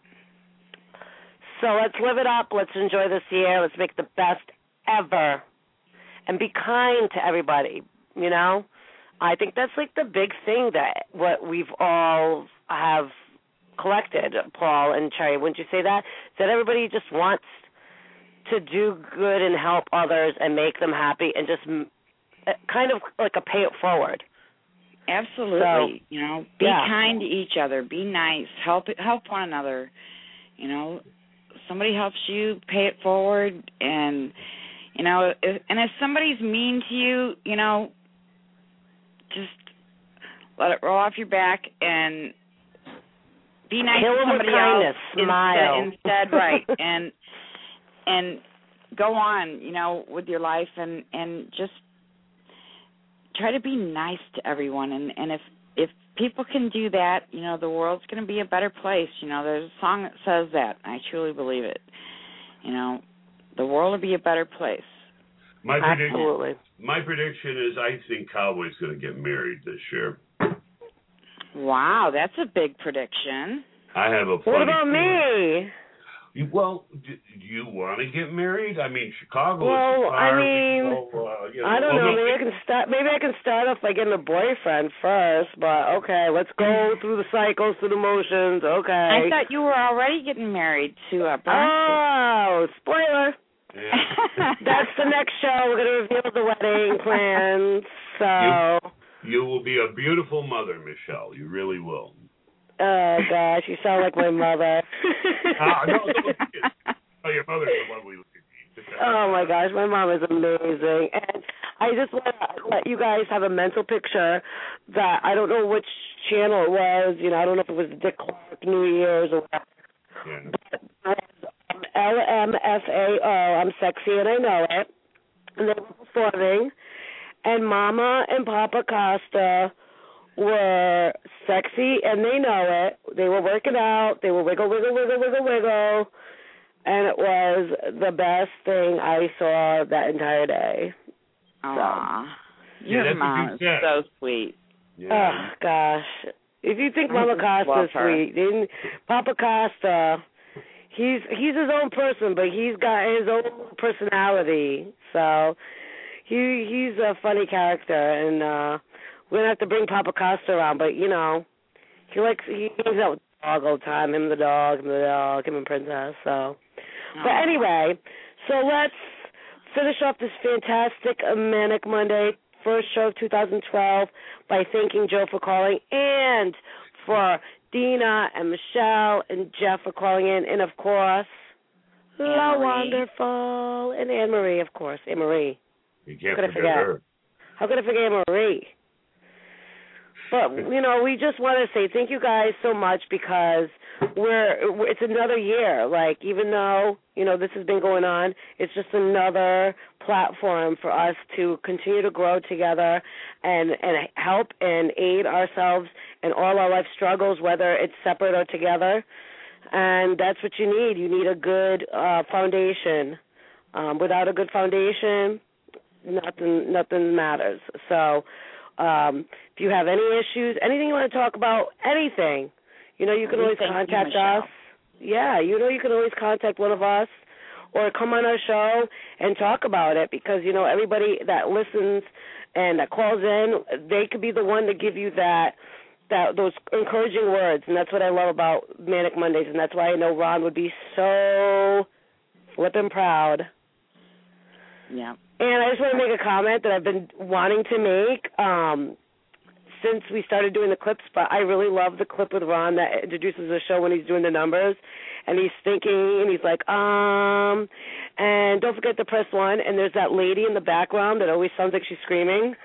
So let's live it up. Let's enjoy this year. Let's make the best ever. And be kind to everybody, you know? I think that's like the big thing that what we've all have collected, Paul and Cherry. Wouldn't you say that? That everybody just wants to do good and help others and make them happy and just kind of like a pay it forward. Absolutely. So, you know, be kind to each other. Be nice. Help one another. You know, somebody helps you, pay it forward. And, you know, if somebody's mean to you, you know, just let it roll off your back and be nice to somebody else instead, right? And go on, you know, with your life and just try to be nice to everyone. And if people can do that, you know, the world's going to be a better place. You know, there's a song that says that. I truly believe it. You know, the world will be a better place. Absolutely. My prediction is I think Cowboy's going to get married this year. Wow, that's a big prediction. I have a funny What about me? Well, do you want to get married? I mean, Chicago. Well, is I mean, you know, I don't know. Maybe I can start off by getting a boyfriend first. But okay, let's go through the cycles, through the motions. Okay. I thought you were already getting married to Bronson. Oh, spoiler. Yeah. That's the next show. We're going to reveal the wedding plans. So you will be a beautiful mother, Michelle. You really will. Oh gosh, you sound like my mother. No, your mother's a lovely lady. Oh my gosh, my mom is amazing. And I just want to let you guys have a mental picture that I don't know which channel it was. You know, I don't know if it was Dick Clark, New Year's, or whatever. Yeah. But it was LMFAO, I'm sexy and I know it. And they were performing. And Mama and Papa Costa were sexy and they know it. They were working out. They were wiggle, wiggle, wiggle, wiggle, wiggle. And it was the best thing I saw that entire day. Aww. So. Your mom is so sweet. Yeah. Oh, gosh. If you think Mama Costa's sweet, then Papa Costa, he's his own person, but he's got his own personality. So he's a funny character, and we're going to have to bring Papa Costa around. But, you know, he hangs out with the dog all the time, him and the dog, him and Princess. So. But anyway, so let's finish off this fantastic Manic Monday, first show of 2012, by thanking Joe for calling and for Dina and Michelle and Jeff for calling in, and, of course, La Wonderful and Anne-Marie, of course. Anne-Marie. You can't forget her. How could I forget Anne-Marie? But, you know, we just want to say thank you guys so much because it's another year. Like, even though, you know, this has been going on, it's just another platform for us to continue to grow together and help and aid ourselves in all our life struggles, whether it's separate or together. And that's what you need. You need a good foundation. Without a good foundation, nothing matters. So if you have any issues, anything you want to talk about, anything, you know, you can always contact us. Yeah, you know, you can always contact one of us or come on our show and talk about it because, you know, everybody that listens and that calls in, they could be the one to give you those encouraging words, and that's what I love about Manic Mondays, and that's why I know Ron would be so flippin' proud. Yeah. And I just want to make a comment that I've been wanting to make since we started doing the clips, but I really love the clip with Ron that introduces the show when he's doing the numbers, and he's thinking, and he's like, and don't forget to press 1, and there's that lady in the background that always sounds like she's screaming.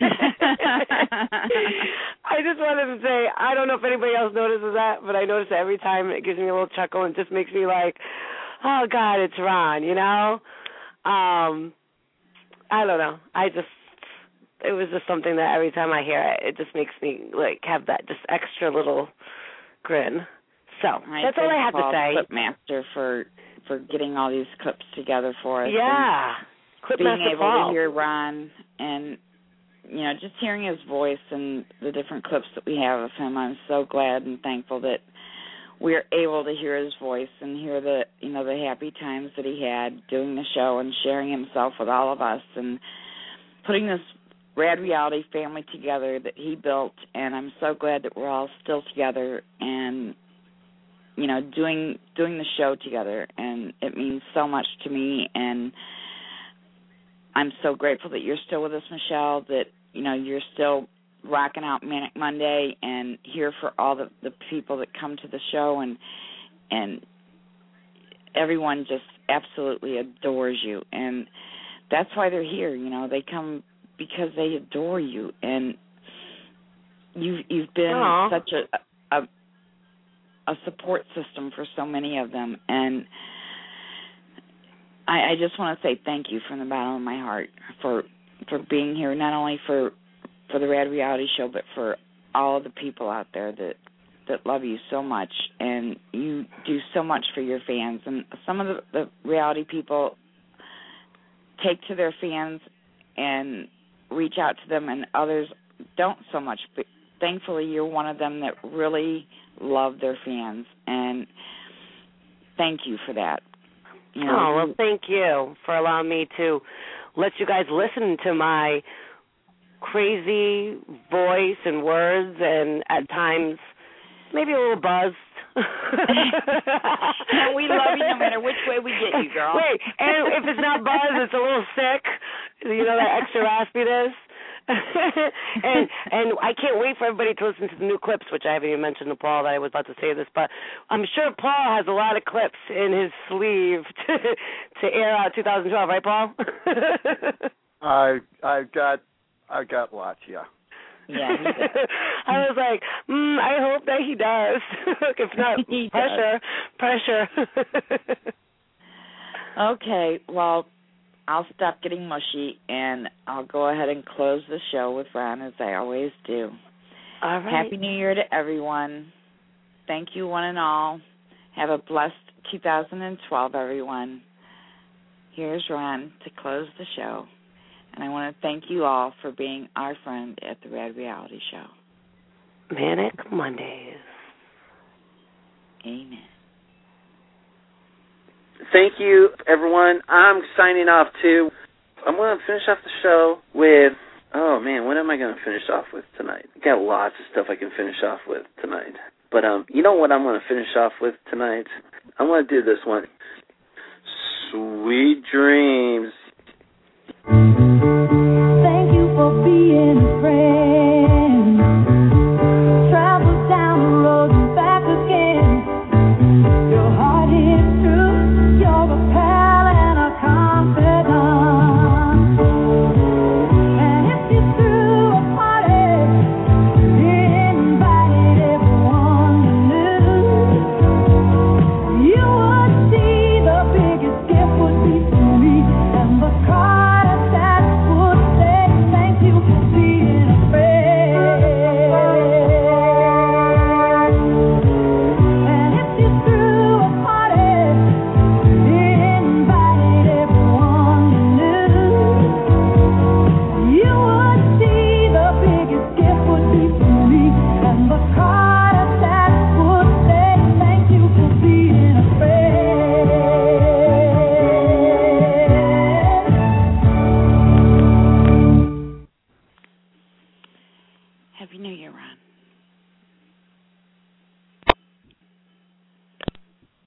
I just wanted to say, I don't know if anybody else notices that, but I notice that every time. It gives me a little chuckle and just makes me like, oh, God, it's Ron, you know? I don't know. It was just something that every time I hear it, it just makes me like have that just extra little grin. So that's all I have to say. Clipmaster for getting all these clips together for us. Yeah, Clipmaster being able to hear Ron and just hearing his voice and the different clips that we have of him. I'm so glad and thankful that we're able to hear his voice and hear the the happy times that he had doing the show and sharing himself with all of us and putting this Rad Reality family together that he built. And I'm so glad that we're all still together and doing the show together, and it means so much to me. And I'm so grateful that you're still with us, Michelle, that you're still rocking out Manic Monday, and here for all the people that come to the show, and everyone just absolutely adores you, and that's why they're here. They come because they adore you, and you've been such a support system for so many of them, and I just want to say thank you from the bottom of my heart for being here, not only for the Rad Reality Show, but for all of the people out there that love you so much, and you do so much for your fans. And some of the reality people take to their fans and reach out to them, and others don't so much. But thankfully, you're one of them that really love their fans, and thank you for that. Well, thank you for allowing me to let you guys listen to my crazy voice and words, and at times maybe a little buzzed. And we love you no matter which way we get you, girl. Wait, and if it's not buzzed, it's a little sick. That extra raspiness. and I can't wait for everybody to listen to the new clips, which I haven't even mentioned to Paul that I was about to say this, but I'm sure Paul has a lot of clips in his sleeve to air out 2012, right, Paul? I've got lots, yeah. Yeah, I was like, I hope that he does. If not, pressure. Okay, well, I'll stop getting mushy, and I'll go ahead and close the show with Ron, as I always do. All right. Happy New Year to everyone. Thank you, one and all. Have a blessed 2012, everyone. Here's Ron to close the show. And I want to thank you all for being our friend at the Rad Reality Show. Manic Mondays. Amen. Thank you, everyone. I'm signing off, too. I'm going to finish off the show with, oh, man, what am I going to finish off with tonight? I got lots of stuff I can finish off with tonight. But you know what I'm going to finish off with tonight? I'm going to do this one. Sweet dreams.